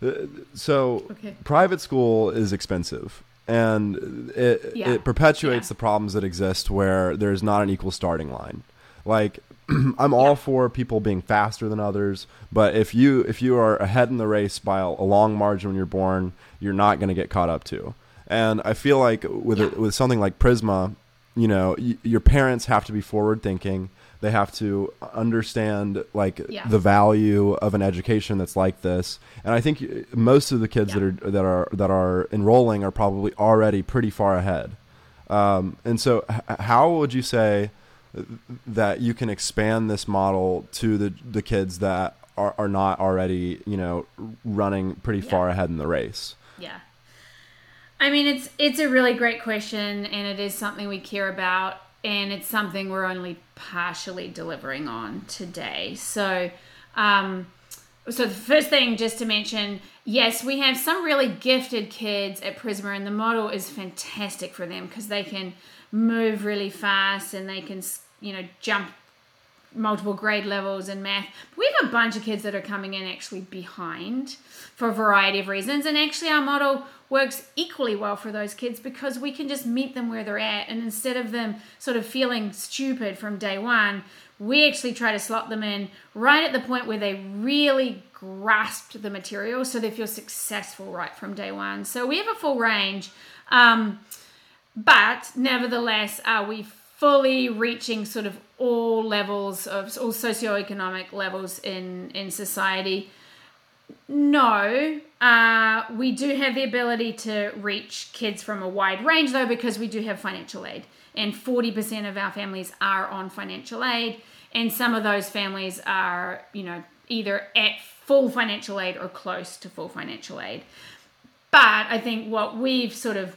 so okay. Private school is expensive. And it yeah. it perpetuates yeah. the problems that exist where there's not an equal starting line. Like, I'm all yeah. for people being faster than others, but if you if you are ahead in the race by a, a long margin when you're born, you're not going to get caught up to. And I feel like with yeah. a, with something like Prizmah, you know, y- your parents have to be forward thinking. They have to understand like yeah. the value of an education that's like this. And I think most of the kids yeah. that are that are that are enrolling are probably already pretty far ahead. Um, and so, h- how would you say that you can expand this model to the the kids that are, are not already, you know, running pretty yeah. far ahead in the race? Yeah. I mean, it's it's a really great question, and it is something we care about. And it's something we're only partially delivering on today. So, um, so the first thing just to mention, yes, we have some really gifted kids at Prizmah, and the model is fantastic for them because they can move really fast and they can, you know, jump multiple grade levels in math. But we have a bunch of kids that are coming in actually behind for a variety of reasons. And actually our model works equally well for those kids because we can just meet them where they're at. And instead of them sort of feeling stupid from day one, we actually try to slot them in right at the point where they really grasped the material so they feel successful right from day one. So we have a full range. Um, but nevertheless, are we fully reaching sort of all levels of all socioeconomic levels in, in society? No, uh, we do have the ability to reach kids from a wide range though, because we do have financial aid, and forty percent of our families are on financial aid, and some of those families are, you know, either at full financial aid or close to full financial aid. But I think what we've sort of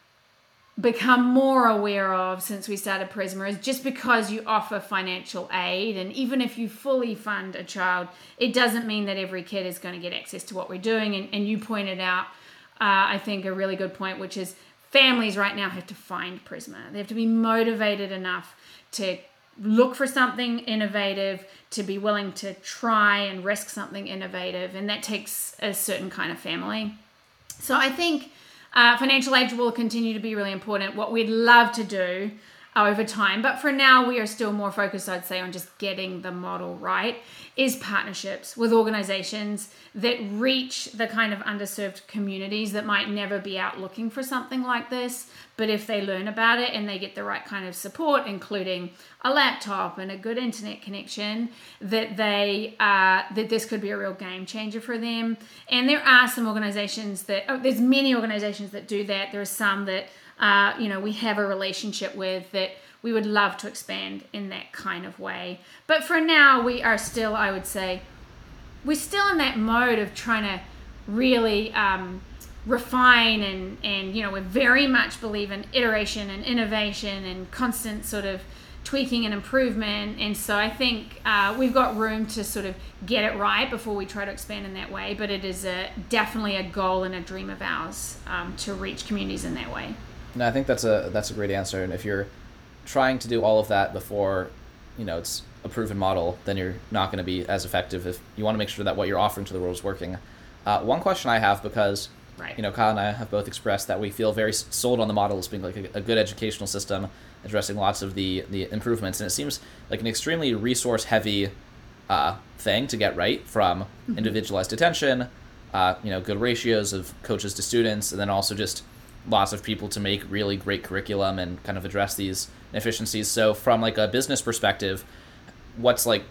become more aware of since we started Prizmah is just because you offer financial aid, and even if you fully fund a child, it doesn't mean that every kid is going to get access to what we're doing. And, and you pointed out, uh, I think, a really good point, which is families right now have to find Prizmah. They have to be motivated enough to look for something innovative, to be willing to try and risk something innovative, and that takes a certain kind of family. So I think Uh, financial aid will continue to be really important. What we'd love to do uh, over time, but for now we are still more focused, I'd say, on just getting the model right, is partnerships with organizations that reach the kind of underserved communities that might never be out looking for something like this. But if they learn about it and they get the right kind of support, including a laptop and a good internet connection, that they uh, that this could be a real game changer for them. And there are some organizations that, oh, there's many organizations that do that. There are some that, uh, you know, we have a relationship with that we would love to expand in that kind of way. But for now, we are still, I would say, we're still in that mode of trying to really um, refine and, and, you know, we very much believe in iteration and innovation and constant sort of tweaking and improvement. And so I think uh, we've got room to sort of get it right before we try to expand in that way. But it is a, definitely a goal and a dream of ours um, to reach communities in that way. No, I think that's a that's a great answer. And if you're trying to do all of that before, you know, it's a proven model, then you're not going to be as effective. If you want to make sure that what you're offering to the world is working. Uh, one question I have, because right. you know, Kyle and I have both expressed that we feel very sold on the model as being like a, a good educational system, addressing lots of the, the improvements. And it seems like an extremely resource-heavy uh, thing to get right, from mm-hmm. individualized attention, uh, you know, good ratios of coaches to students, and then also just lots of people to make really great curriculum and kind of address these inefficiencies. So from like a business perspective, what's like,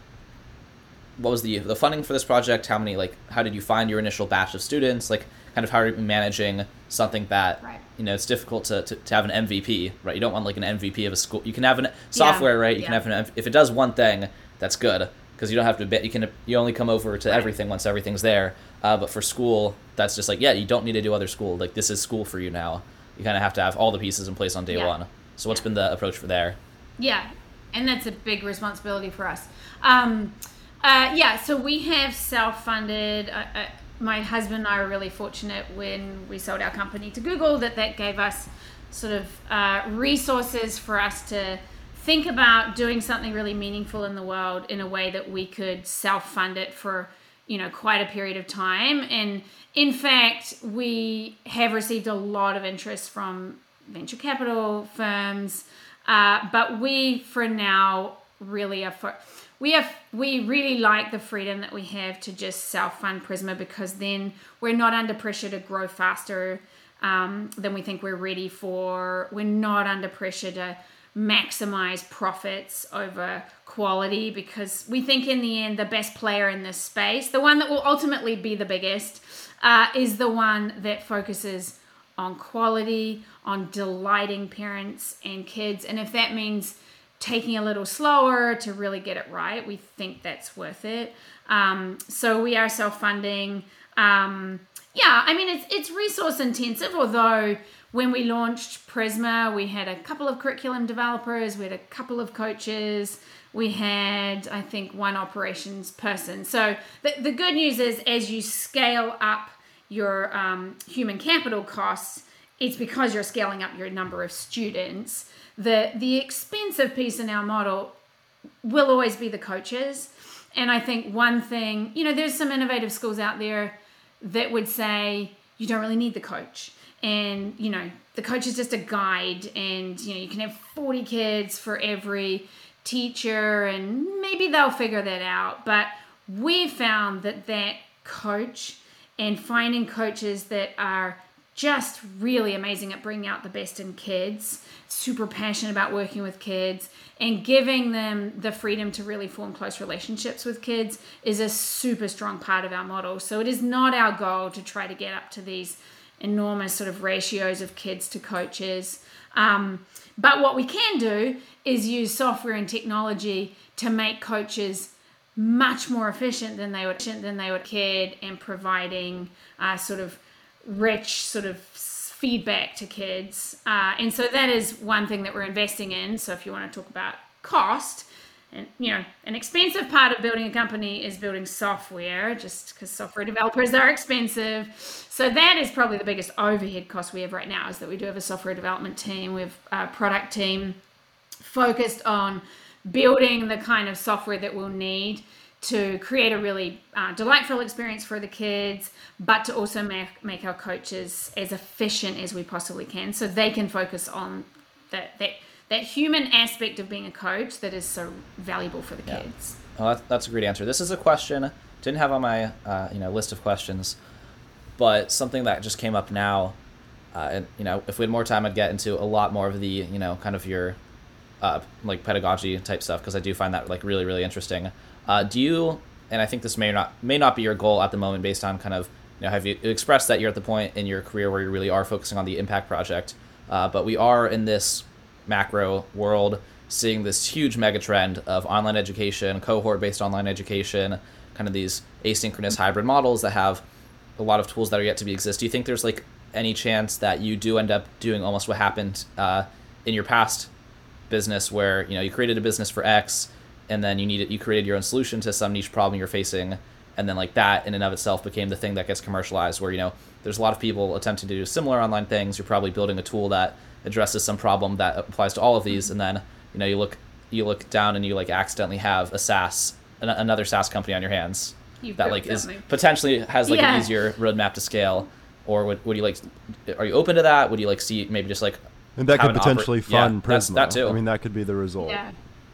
what was the the funding for this project? How many, like, how did you find your initial batch of students? Like, kind of how are you managing something that, right. you know, it's difficult to, to, to have an M V P, right? You don't want like an M V P of a school. You can have an software, yeah. right? You yeah. can have an, if it does one thing, that's good, because you don't have to bet. You can, you only come over to right. everything once everything's there. Uh, but for school, that's just like, yeah, you don't need to do other school. Like, this is school for you now. you kind of have to have all the pieces in place on day Yeah. one. So what's been the approach for there? Yeah, and that's a big responsibility for us. Um, uh, yeah, so we have self-funded. Uh, uh, my husband and I were really fortunate when we sold our company to Google that that gave us sort of uh, resources for us to think about doing something really meaningful in the world in a way that we could self-fund it for, you know, quite a period of time. And in fact, we have received a lot of interest from venture capital firms, uh, but we, for now, really are for, we have we really like the freedom that we have to just self-fund Prisma, because then we're not under pressure to grow faster um, than we think we're ready for. We're not under pressure to maximize profits over quality, because we think in the end the best player in this space, the one that will ultimately be the biggest, uh, is the one that focuses on quality, on delighting parents and kids. And if that means taking a little slower to really get it right, we think that's worth it. Um, so we are self-funding. Um, yeah, I mean, it's it's resource intensive, although when we launched Prisma, we had a couple of curriculum developers, we had a couple of coaches, we had, I think, one operations person. So the, the good news is, as you scale up your um, human capital costs, it's because you're scaling up your number of students. The, the expensive piece in our model will always be the coaches. And I think one thing, you know, there's some innovative schools out there that would say you don't really need the coach. And, you know, the coach is just a guide, and, you know, you can have forty kids for every teacher, and maybe they'll figure that out. But we found that that coach, and finding coaches that are just really amazing at bringing out the best in kids, super passionate about working with kids, and giving them the freedom to really form close relationships with kids, is a super strong part of our model. So it is not our goal to try to get up to these enormous sort of ratios of kids to coaches. Um, but what we can do is use software and technology to make coaches much more efficient than they would than they would kid, and providing uh, sort of rich sort of feedback to kids. Uh, and so that is one thing that we're investing in. So if you want to talk about cost, and, you know, an expensive part of building a company is building software, just because software developers are expensive. So that is probably the biggest overhead cost we have right now, is that we do have a software development team. We have a product team focused on building the kind of software that we'll need to create a really uh, delightful experience for the kids, but to also make, make our coaches as efficient as we possibly can, so they can focus on that that that human aspect of being a coach that is so valuable for the Yeah. kids. Well, that's, that's a great answer. This is a question didn't have on my uh, you know list of questions, but something that just came up now. Uh, and you know, if we had more time, I'd get into a lot more of the you know kind of your uh, like pedagogy type stuff, because I do find that like really really interesting. Uh, do you? And I think this may not may not be your goal at the moment, based on kind of you know have you expressed that you're at the point in your career where you really are focusing on the impact project, uh, but we are in this macro world seeing this huge mega trend of online education, cohort-based online education, kind of these asynchronous hybrid models that have a lot of tools that are yet to be exist. Do you think there's like any chance that you do end up doing almost what happened uh, in your past business, where you know you created a business for X, and then you needed you created your own solution to some niche problem you're facing, and then like that in and of itself became the thing that gets commercialized, where you know there's a lot of people attempting to do similar online things. You're probably building a tool that addresses some problem that applies to all of these, and then you know you look you look down and you like accidentally have a SaaS an- another SaaS company on your hands You've that built like is something. potentially has like Yeah. an easier roadmap to scale. Or would, would you like are you open to that? Would you like see maybe just like And that have could an potentially oper- yeah, fund that's- Prisma. that too. I mean, that could be the result. Yeah.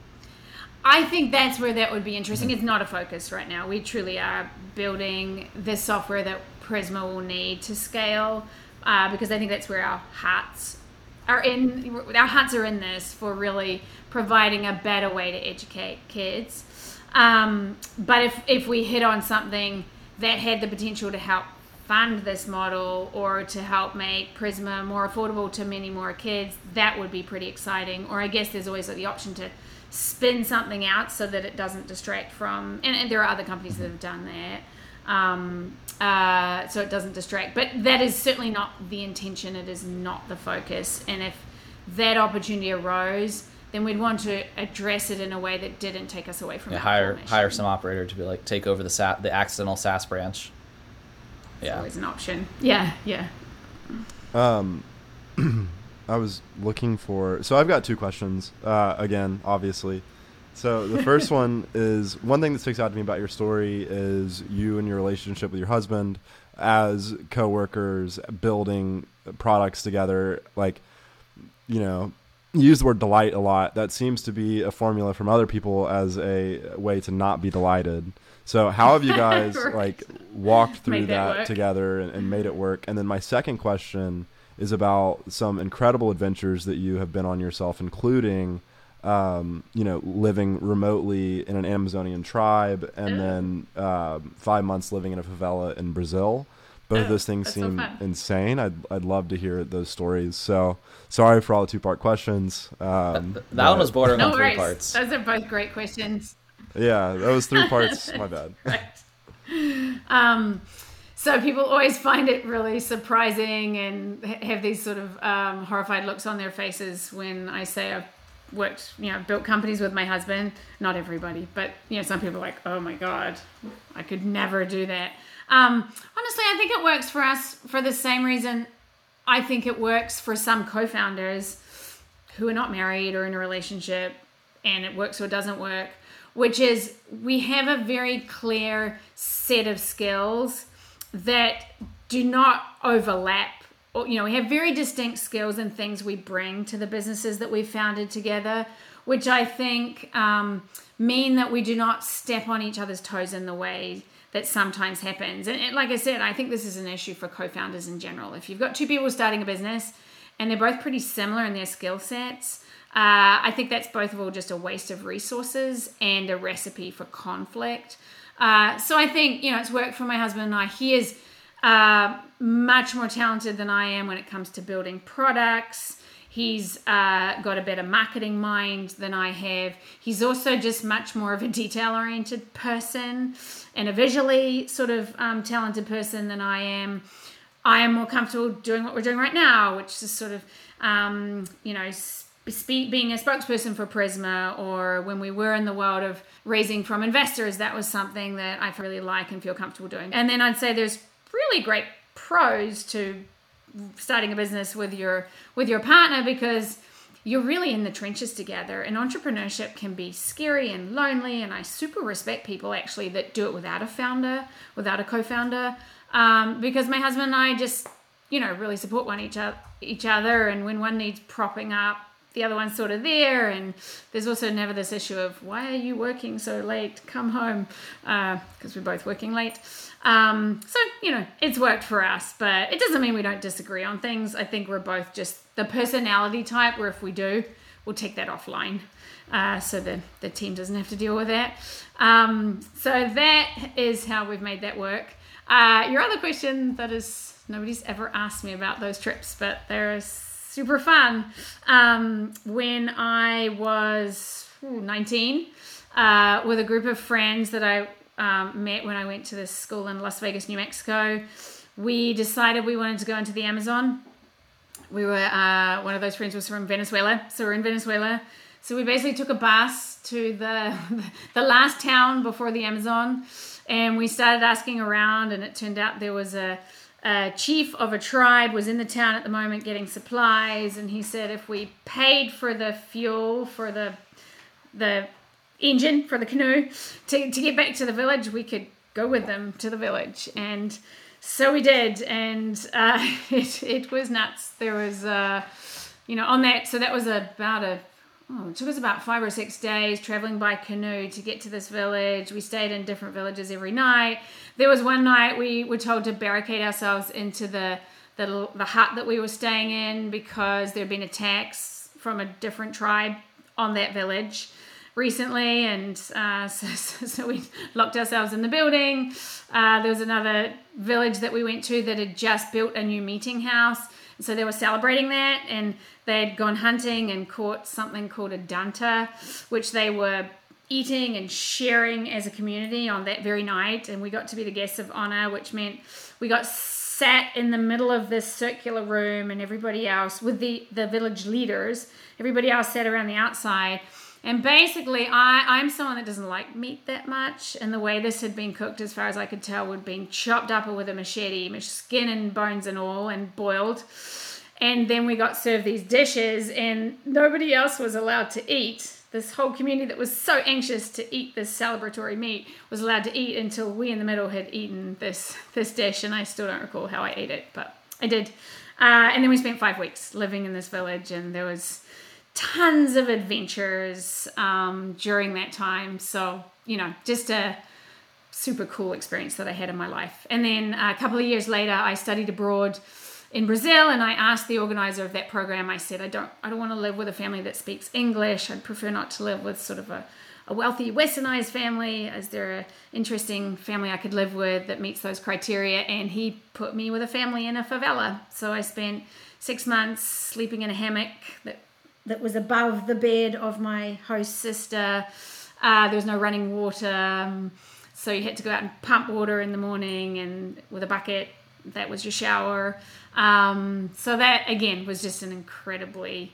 I think that's where that would be interesting. It's not a focus right now. We truly are building the software that Prisma will need to scale, uh, because I think that's where our hearts are in. Our hearts are in this for really providing a better way to educate kids. Um, but if, if we hit on something that had the potential to help fund this model, or to help make Prisma more affordable to many more kids, that would be pretty exciting. Or I guess there's always the option to spin something out so that it doesn't distract from, and, and there are other companies that have done that. Um, uh, so it doesn't distract. But that is certainly not the intention. It is not the focus. And if that opportunity arose, then we'd want to address it in a way that didn't take us away from yeah, our hire mission. hire some operator to be like take over the sa- the accidental SaaS branch. It's Yeah, always an option. Yeah, yeah. Um, I was looking for. So I've got two questions. Uh, again, obviously. So the first one is one thing that sticks out to me about your story is you and your relationship with your husband as coworkers building products together. Like, you know, you use the word delight a lot. That seems to be a formula from other people as a way to not be delighted. So how have you guys Right. like walked through Make that that work. together and, and made it work? And then my second question is about some incredible adventures that you have been on yourself, including, um, you know, living remotely in an Amazonian tribe and Ooh. then uh, five months living in a favela in Brazil. Both of Oh, those things that's so seem fun. insane. I'd I'd love to hear those stories. So sorry for all the two part questions. Um, that, that one was bordering No on three worries. parts. Those are both great questions. Yeah, that was three parts. My bad. Right. Um, so people always find it really surprising and ha- have these sort of um, horrified looks on their faces when I say I've worked, you know, built companies with my husband. Not everybody, but you know, some people are like, oh my God, I could never do that. Um, honestly, I think it works for us for the same reason I think it works for some co-founders who are not married or in a relationship, and it works or doesn't work, which is we have a very clear set of skills that do not overlap. Or, you know, we have very distinct skills and things we bring to the businesses that we've founded together, which I think um, mean that we do not step on each other's toes in the way that sometimes happens. And, and like I said, I think this is an issue for co-founders in general. If you've got two people starting a business and they're both pretty similar in their skill sets, uh, I think that's both of all just a waste of resources and a recipe for conflict. Uh, so I think, you know, it's worked for my husband and I. He is uh, much more talented than I am when it comes to building products. He's uh, got a better marketing mind than I have. He's also just much more of a detail-oriented person and a visually sort of um, talented person than I am. I am more comfortable doing what we're doing right now, which is sort of, um, you know, spe- being a spokesperson for Prisma, or when we were in the world of raising from investors, that was something that I really like and feel comfortable doing. And then I'd say there's really great pros to starting a business with your with your partner, because you're really in the trenches together, and entrepreneurship can be scary and lonely, and I super respect people actually that do it without a founder, without a co-founder, um, because my husband and I just, you know, really support one each other, each other, and when one needs propping up, the other one's sort of there. And there's also never this issue of, why are you working so late? Come home, because uh, we're both working late. Um, so, you know, it's worked for us, but it doesn't mean we don't disagree on things. I think we're both just the personality type where if we do, we'll take that offline. Uh, so the, the team doesn't have to deal with that. Um, so that is how we've made that work. Uh, your other question, that is, nobody's ever asked me about those trips, but they're super fun. Um, when I was ooh, nineteen, uh, with a group of friends that I um, met when I went to this school in Las Vegas, New Mexico, we decided we wanted to go into the Amazon. We were, uh, one of those friends was from Venezuela, so we're in Venezuela. So we basically took a bus to the the last town before the Amazon, and we started asking around, and it turned out there was a A chief of a tribe was in the town at the moment getting supplies, and he said if we paid for the fuel for the the engine for the canoe to, to get back to the village, we could go with them to the village. And so we did, and uh, it, it was nuts. There was, uh, you know, on that, so that was about a, oh, it took us about five or six days traveling by canoe to get to this village. We stayed in different villages every night. There was one night we were told to barricade ourselves into the, the, the hut that we were staying in because there had been attacks from a different tribe on that village recently, and uh, so, so, so we locked ourselves in the building. Uh, there was another village that we went to that had just built a new meeting house, so they were celebrating that, and they had gone hunting and caught something called a dunta, which they were eating and sharing as a community on that very night. And we got to be the guests of honor, which meant we got sat in the middle of this circular room, and everybody else with the, the village leaders, everybody else sat around the outside. And basically, I, I'm someone that doesn't like meat that much. And the way this had been cooked, as far as I could tell, would been chopped up with a machete, skin and bones and all, and boiled. And then we got served these dishes, and nobody else was allowed to eat. This whole community that was so anxious to eat this celebratory meat was allowed to eat until we in the middle had eaten this, this dish. And I still don't recall how I ate it, but I did. Uh, and then we spent five weeks living in this village, and there was tons of adventures um, during that time. So, you know, just a super cool experience that I had in my life. And then a couple of years later, I studied abroad in Brazil, and I asked the organizer of that program, I said, I don't I don't want to live with a family that speaks English. I'd prefer not to live with sort of a, a wealthy, westernized family. Is there an interesting family I could live with that meets those criteria? And he put me with a family in a favela. So I spent six months sleeping in a hammock that that was above the bed of my host sister. Uh, there was no running water, um, so you had to go out and pump water in the morning, and with a bucket, that was your shower. Um, so that, again, was just an incredibly...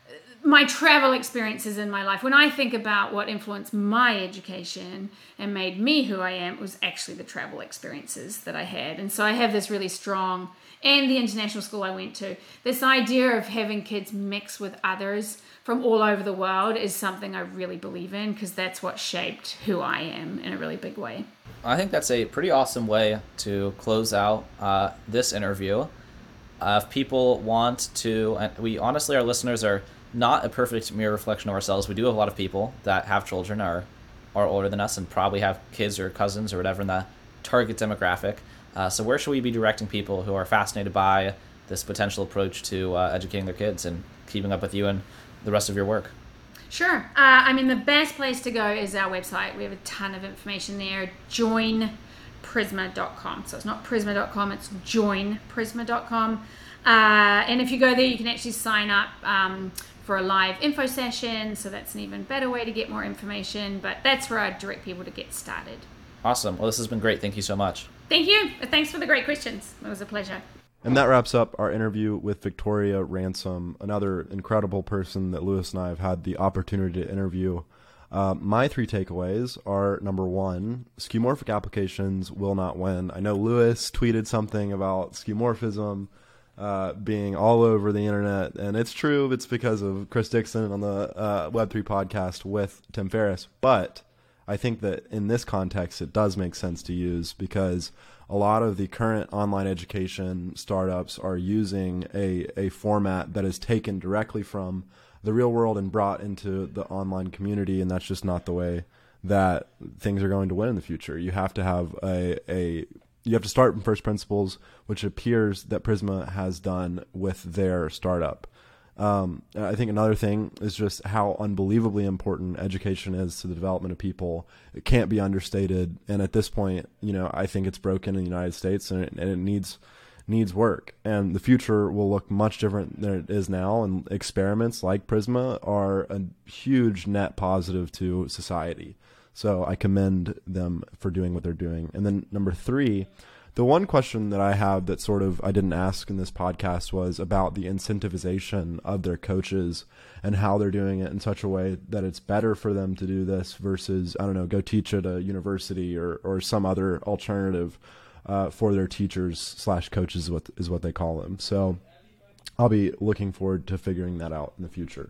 My travel experiences in my life, when I think about what influenced my education and made me who I am, it was actually the travel experiences that I had. And so I have this really strong... And the international school I went to, this idea of having kids mix with others from all over the world is something I really believe in, because that's what shaped who I am in a really big way. I think that's a pretty awesome way to close out uh, this interview. Uh, if people want to, and we honestly, our listeners are not a perfect mirror reflection of ourselves. We do have a lot of people that have children, are are older than us, and probably have kids or cousins or whatever in the target demographic. Uh, so where should we be directing people who are fascinated by this potential approach to uh, educating their kids and keeping up with you and the rest of your work? Sure. Uh, I mean, the best place to go is our website. We have a ton of information there, join prisma dot com. So it's not prisma dot com, it's join prisma dot com. Uh, and if you go there, you can actually sign up um, for a live info session. So that's an even better way to get more information. But that's where I direct people to get started. Awesome. Well, this has been great. Thank you so much. Thank you. Thanks for the great questions. It was a pleasure. And that wraps up our interview with Victoria Ransom, another incredible person that Lewis and I have had the opportunity to interview. Uh, my three takeaways are, number one, skeuomorphic applications will not win. I know Lewis tweeted something about skeuomorphism uh, being all over the internet, and it's true. It's because of Chris Dixon on the uh, Web three podcast with Tim Ferriss. But I think that in this context, it does make sense to use, because a lot of the current online education startups are using a, a format that is taken directly from the real world and brought into the online community, and that's just not the way that things are going to win in the future. You have to have a, a you have to start from first principles, which appears that Prisma has done with their startup. Um, I think another thing is just how unbelievably important education is to the development of people. It can't be understated. And at this point, you know, I think it's broken in the United States, and it, and it needs needs work. And the future will look much different than it is now. And experiments like Prisma are a huge net positive to society. So I commend them for doing what they're doing. And then number three, the one question that I have that sort of I didn't ask in this podcast was about the incentivization of their coaches and how they're doing it in such a way that it's better for them to do this versus, I don't know, go teach at a university or, or some other alternative uh, for their teachers slash coaches is what, is what they call them. So I'll be looking forward to figuring that out in the future.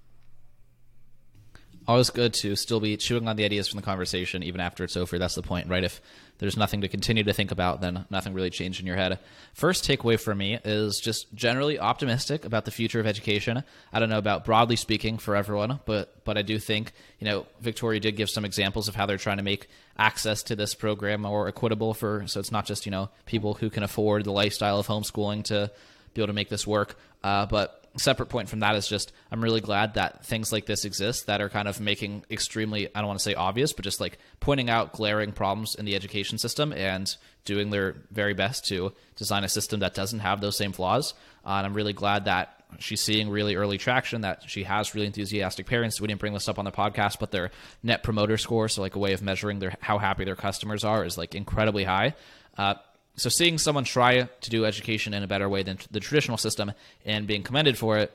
Always good to still be chewing on the ideas from the conversation even after it's over. That's the point, right? If there's nothing to continue to think about, then nothing really changed in your head. First takeaway for me is just generally optimistic about the future of education. I don't know about broadly speaking for everyone, but but I do think, you know, Victoria did give some examples of how they're trying to make access to this program more equitable for, so it's not just, you know, people who can afford the lifestyle of homeschooling to be able to make this work. Uh, but separate point from that is just I'm really glad that things like this exist that are kind of making extremely, I don't want to say obvious, but just like pointing out glaring problems in the education system and doing their very best to design a system that doesn't have those same flaws. Uh, and I'm really glad that she's seeing really early traction, that she has really enthusiastic parents. We didn't bring this up on the podcast, but their net promoter score, so like a way of measuring their how happy their customers are, is like incredibly high. Uh, so seeing someone try to do education in a better way than the traditional system and being commended for it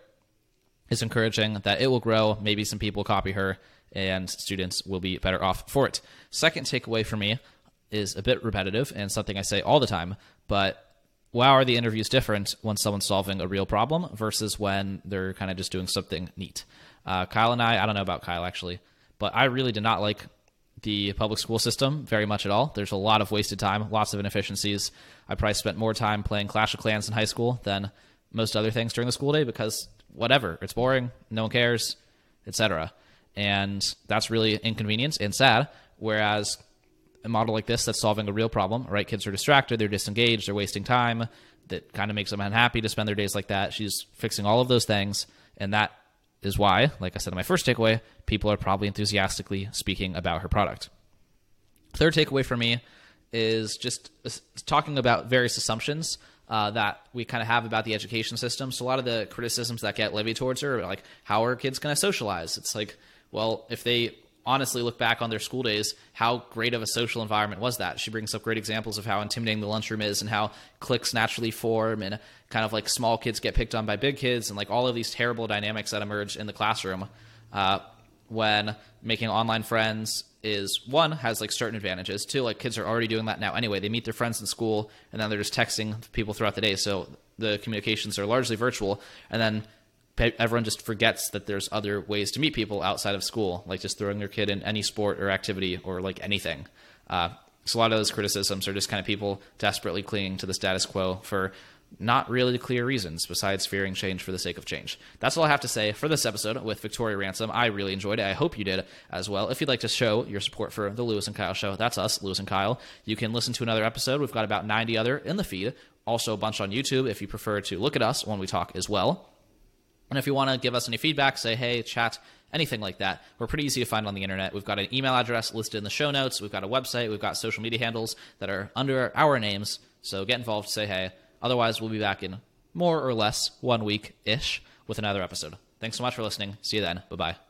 is encouraging, that it will grow. Maybe some people copy her and students will be better off for it. Second takeaway for me is a bit repetitive and something I say all the time, but wow, are the interviews different when someone's solving a real problem versus when they're kind of just doing something neat. Uh, Kyle and I, I don't know about Kyle actually, but I really did not like the public school system very much at all. There's a lot of wasted time, lots of inefficiencies. I probably spent more time playing Clash of Clans in high school than most other things during the school day because whatever, it's boring, no one cares, et cetera. And that's really inconvenient and sad, whereas a model like this that's solving a real problem, right? Kids are distracted, they're disengaged, they're wasting time. That kind of makes them unhappy to spend their days like that. She's fixing all of those things, and that is why, like I said in my first takeaway, people are probably enthusiastically speaking about her product. Third takeaway for me is just talking about various assumptions uh, that we kind of have about the education system. So a lot of the criticisms that get levied towards her are like, how are kids going to socialize? It's like, well, if they honestly look back on their school days, how great of a social environment was that? She brings up great examples of how intimidating the lunchroom is and how cliques naturally form and kind of like small kids get picked on by big kids and like all of these terrible dynamics that emerge in the classroom uh, when making online friends is, one, has like certain advantages. Two, like kids are already doing that now anyway. They meet their friends in school and then they're just texting people throughout the day. So the communications are largely virtual. And then everyone just forgets that there's other ways to meet people outside of school, like just throwing your kid in any sport or activity or like anything. Uh, so a lot of those criticisms are just kind of people desperately clinging to the status quo for not really clear reasons besides fearing change for the sake of change. That's all I have to say for this episode with Victoria Ransom. I really enjoyed it. I hope you did as well. If you'd like to show your support for the Lewis and Kyle Show, that's us, Lewis and Kyle. You can listen to another episode. We've got about ninety other in the feed. Also a bunch on YouTube if you prefer to look at us when we talk as well. And if you want to give us any feedback, say, hey, chat, anything like that, we're pretty easy to find on the internet. We've got an email address listed in the show notes. We've got a website. We've got social media handles that are under our names. So get involved, say hey. Otherwise, we'll be back in more or less one week-ish with another episode. Thanks so much for listening. See you then. Bye-bye.